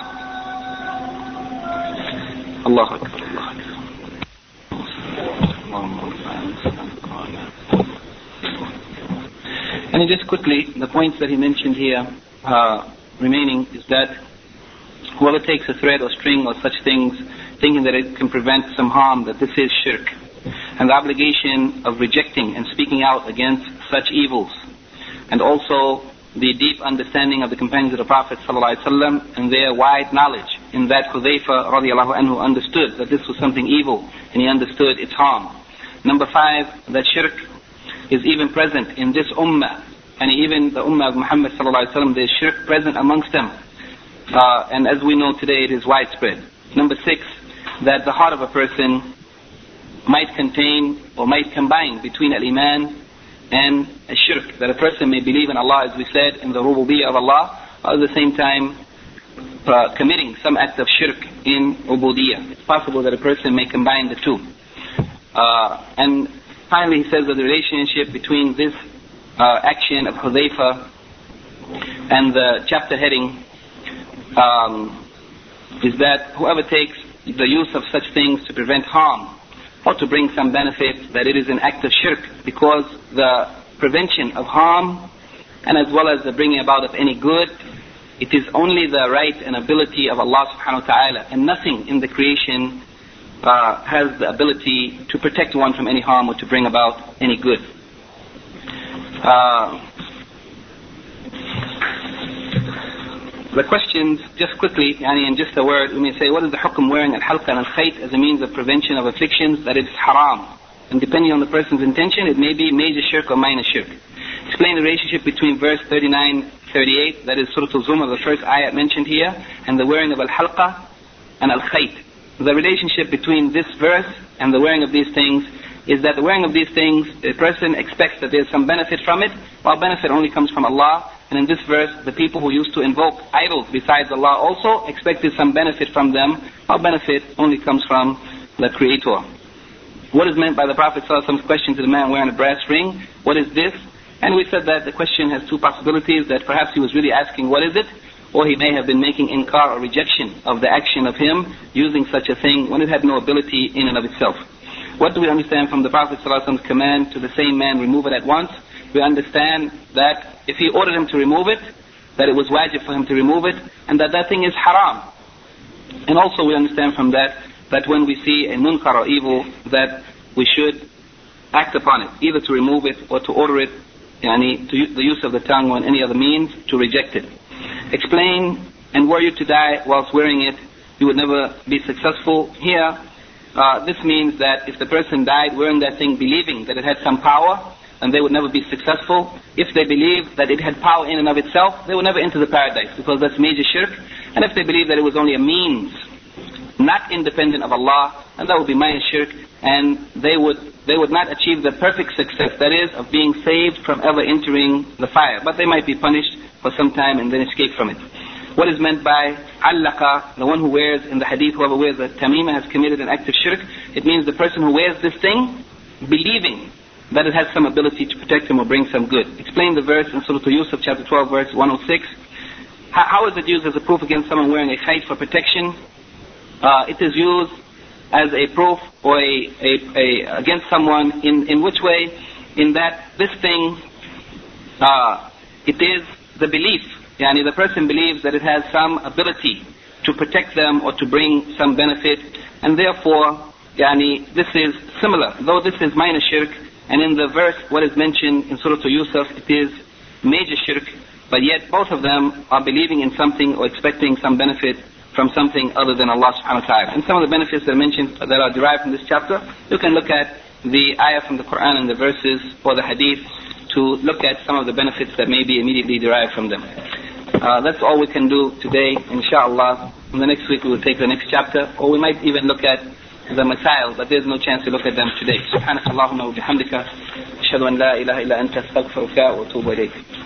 Allahu Akbar, Allahu Akbar. And just quickly, the points that he mentioned here remaining is that whoever takes a thread or string or such things, thinking that it can prevent some harm, that this is shirk. And the obligation of rejecting and speaking out against such evils. And also the deep understanding of the companions of the Prophet ﷺ and their wide knowledge, in that Hudhayfa radiallahu anhu understood that this was something evil, and he understood its harm. Number 5, that shirk is even present in this ummah, and even the ummah of Muhammad ﷺ, there is shirk present amongst them. And as we know today, it is widespread. Number 6, that the heart of a person might contain or might combine between al-iman and a shirk, that a person may believe in Allah, as we said, in the rububiyyah of Allah, but at the same time committing some act of shirk in ubudiyyah. It's possible that a person may combine the two. And finally he says that the relationship between this action of Hudhayfa and the chapter heading is that whoever takes the use of such things to prevent harm or to bring some benefit, that it is an act of shirk, because the prevention of harm and as well as the bringing about of any good, it is only the right and ability of Allah subhanahu wa ta'ala, and nothing in the creation has the ability to protect one from any harm or to bring about any good. The questions, just quickly, in just a word, we may say, what is the hukum wearing al-halqa and al-khayt as a means of prevention of afflictions? That it is haram. And depending on the person's intention, it may be major shirk or minor shirk. Explain the relationship between verse 39-38, that is Surah Al-Zumar, the first ayat mentioned here, and the wearing of al-halqa and al-khayt. The relationship between this verse and the wearing of these things is that the wearing of these things, a person expects that there's some benefit from it, while benefit only comes from Allah. And in this verse, the people who used to invoke idols besides Allah also expected some benefit from them, while benefit only comes from the Creator. What is meant by the Prophet ﷺ's question to the man wearing a brass ring? What is this? And we said that the question has two possibilities, that perhaps he was really asking what is it, or he may have been making inkar or rejection of the action of him using such a thing when it had no ability in and of itself. What do we understand from the Prophet ﷺ's command to the same man, remove it at once? We understand that if he ordered him to remove it, that it was wajib for him to remove it, and that that thing is haram. And also we understand from that when we see a munkar or evil, that we should act upon it, either to remove it or to order it, to use the use of the tongue or any other means to reject it. Explain, and were you to die whilst wearing it, you would never be successful. Here, this means that if the person died wearing that thing believing that it had some power, and they would never be successful. If they believe that it had power in and of itself, they would never enter the paradise, because that's major shirk. And if they believe that it was only a means, not independent of Allah, and that would be minor shirk, and they would not achieve the perfect success, that is, of being saved from ever entering the fire. But they might be punished for some time and then escape from it. What is meant by allaqa, the one who wears, in the hadith, whoever wears a tamima has committed an act of shirk. It means the person who wears this thing, believing that it has some ability to protect him or bring some good. Explain the verse in Surah Yusuf, chapter 12, verse 106. How is it used as a proof against someone wearing a khayt for protection? It is used as a proof or against someone in which way? In that this thing, it is the belief. The person believes that it has some ability to protect them or to bring some benefit, and therefore, this is similar. Though this is minor shirk, and in the verse what is mentioned in Surah Yusuf, it is major shirk, but yet both of them are believing in something or expecting some benefit from something other than Allah subhanahu wa ta'ala. And some of the benefits that are mentioned, that are derived from this chapter, you can look at the ayah from the Quran and the verses or the hadith to look at some of the benefits that may be immediately derived from them. That's all we can do today, inshallah. In the next week we will take the next chapter, or we might even look at the masail, but there's no chance to look at them today. Subhanakallahumma wa bihamdika, ashhadu an la ilaha illa anta astaghfiruka wa atubu ilayk.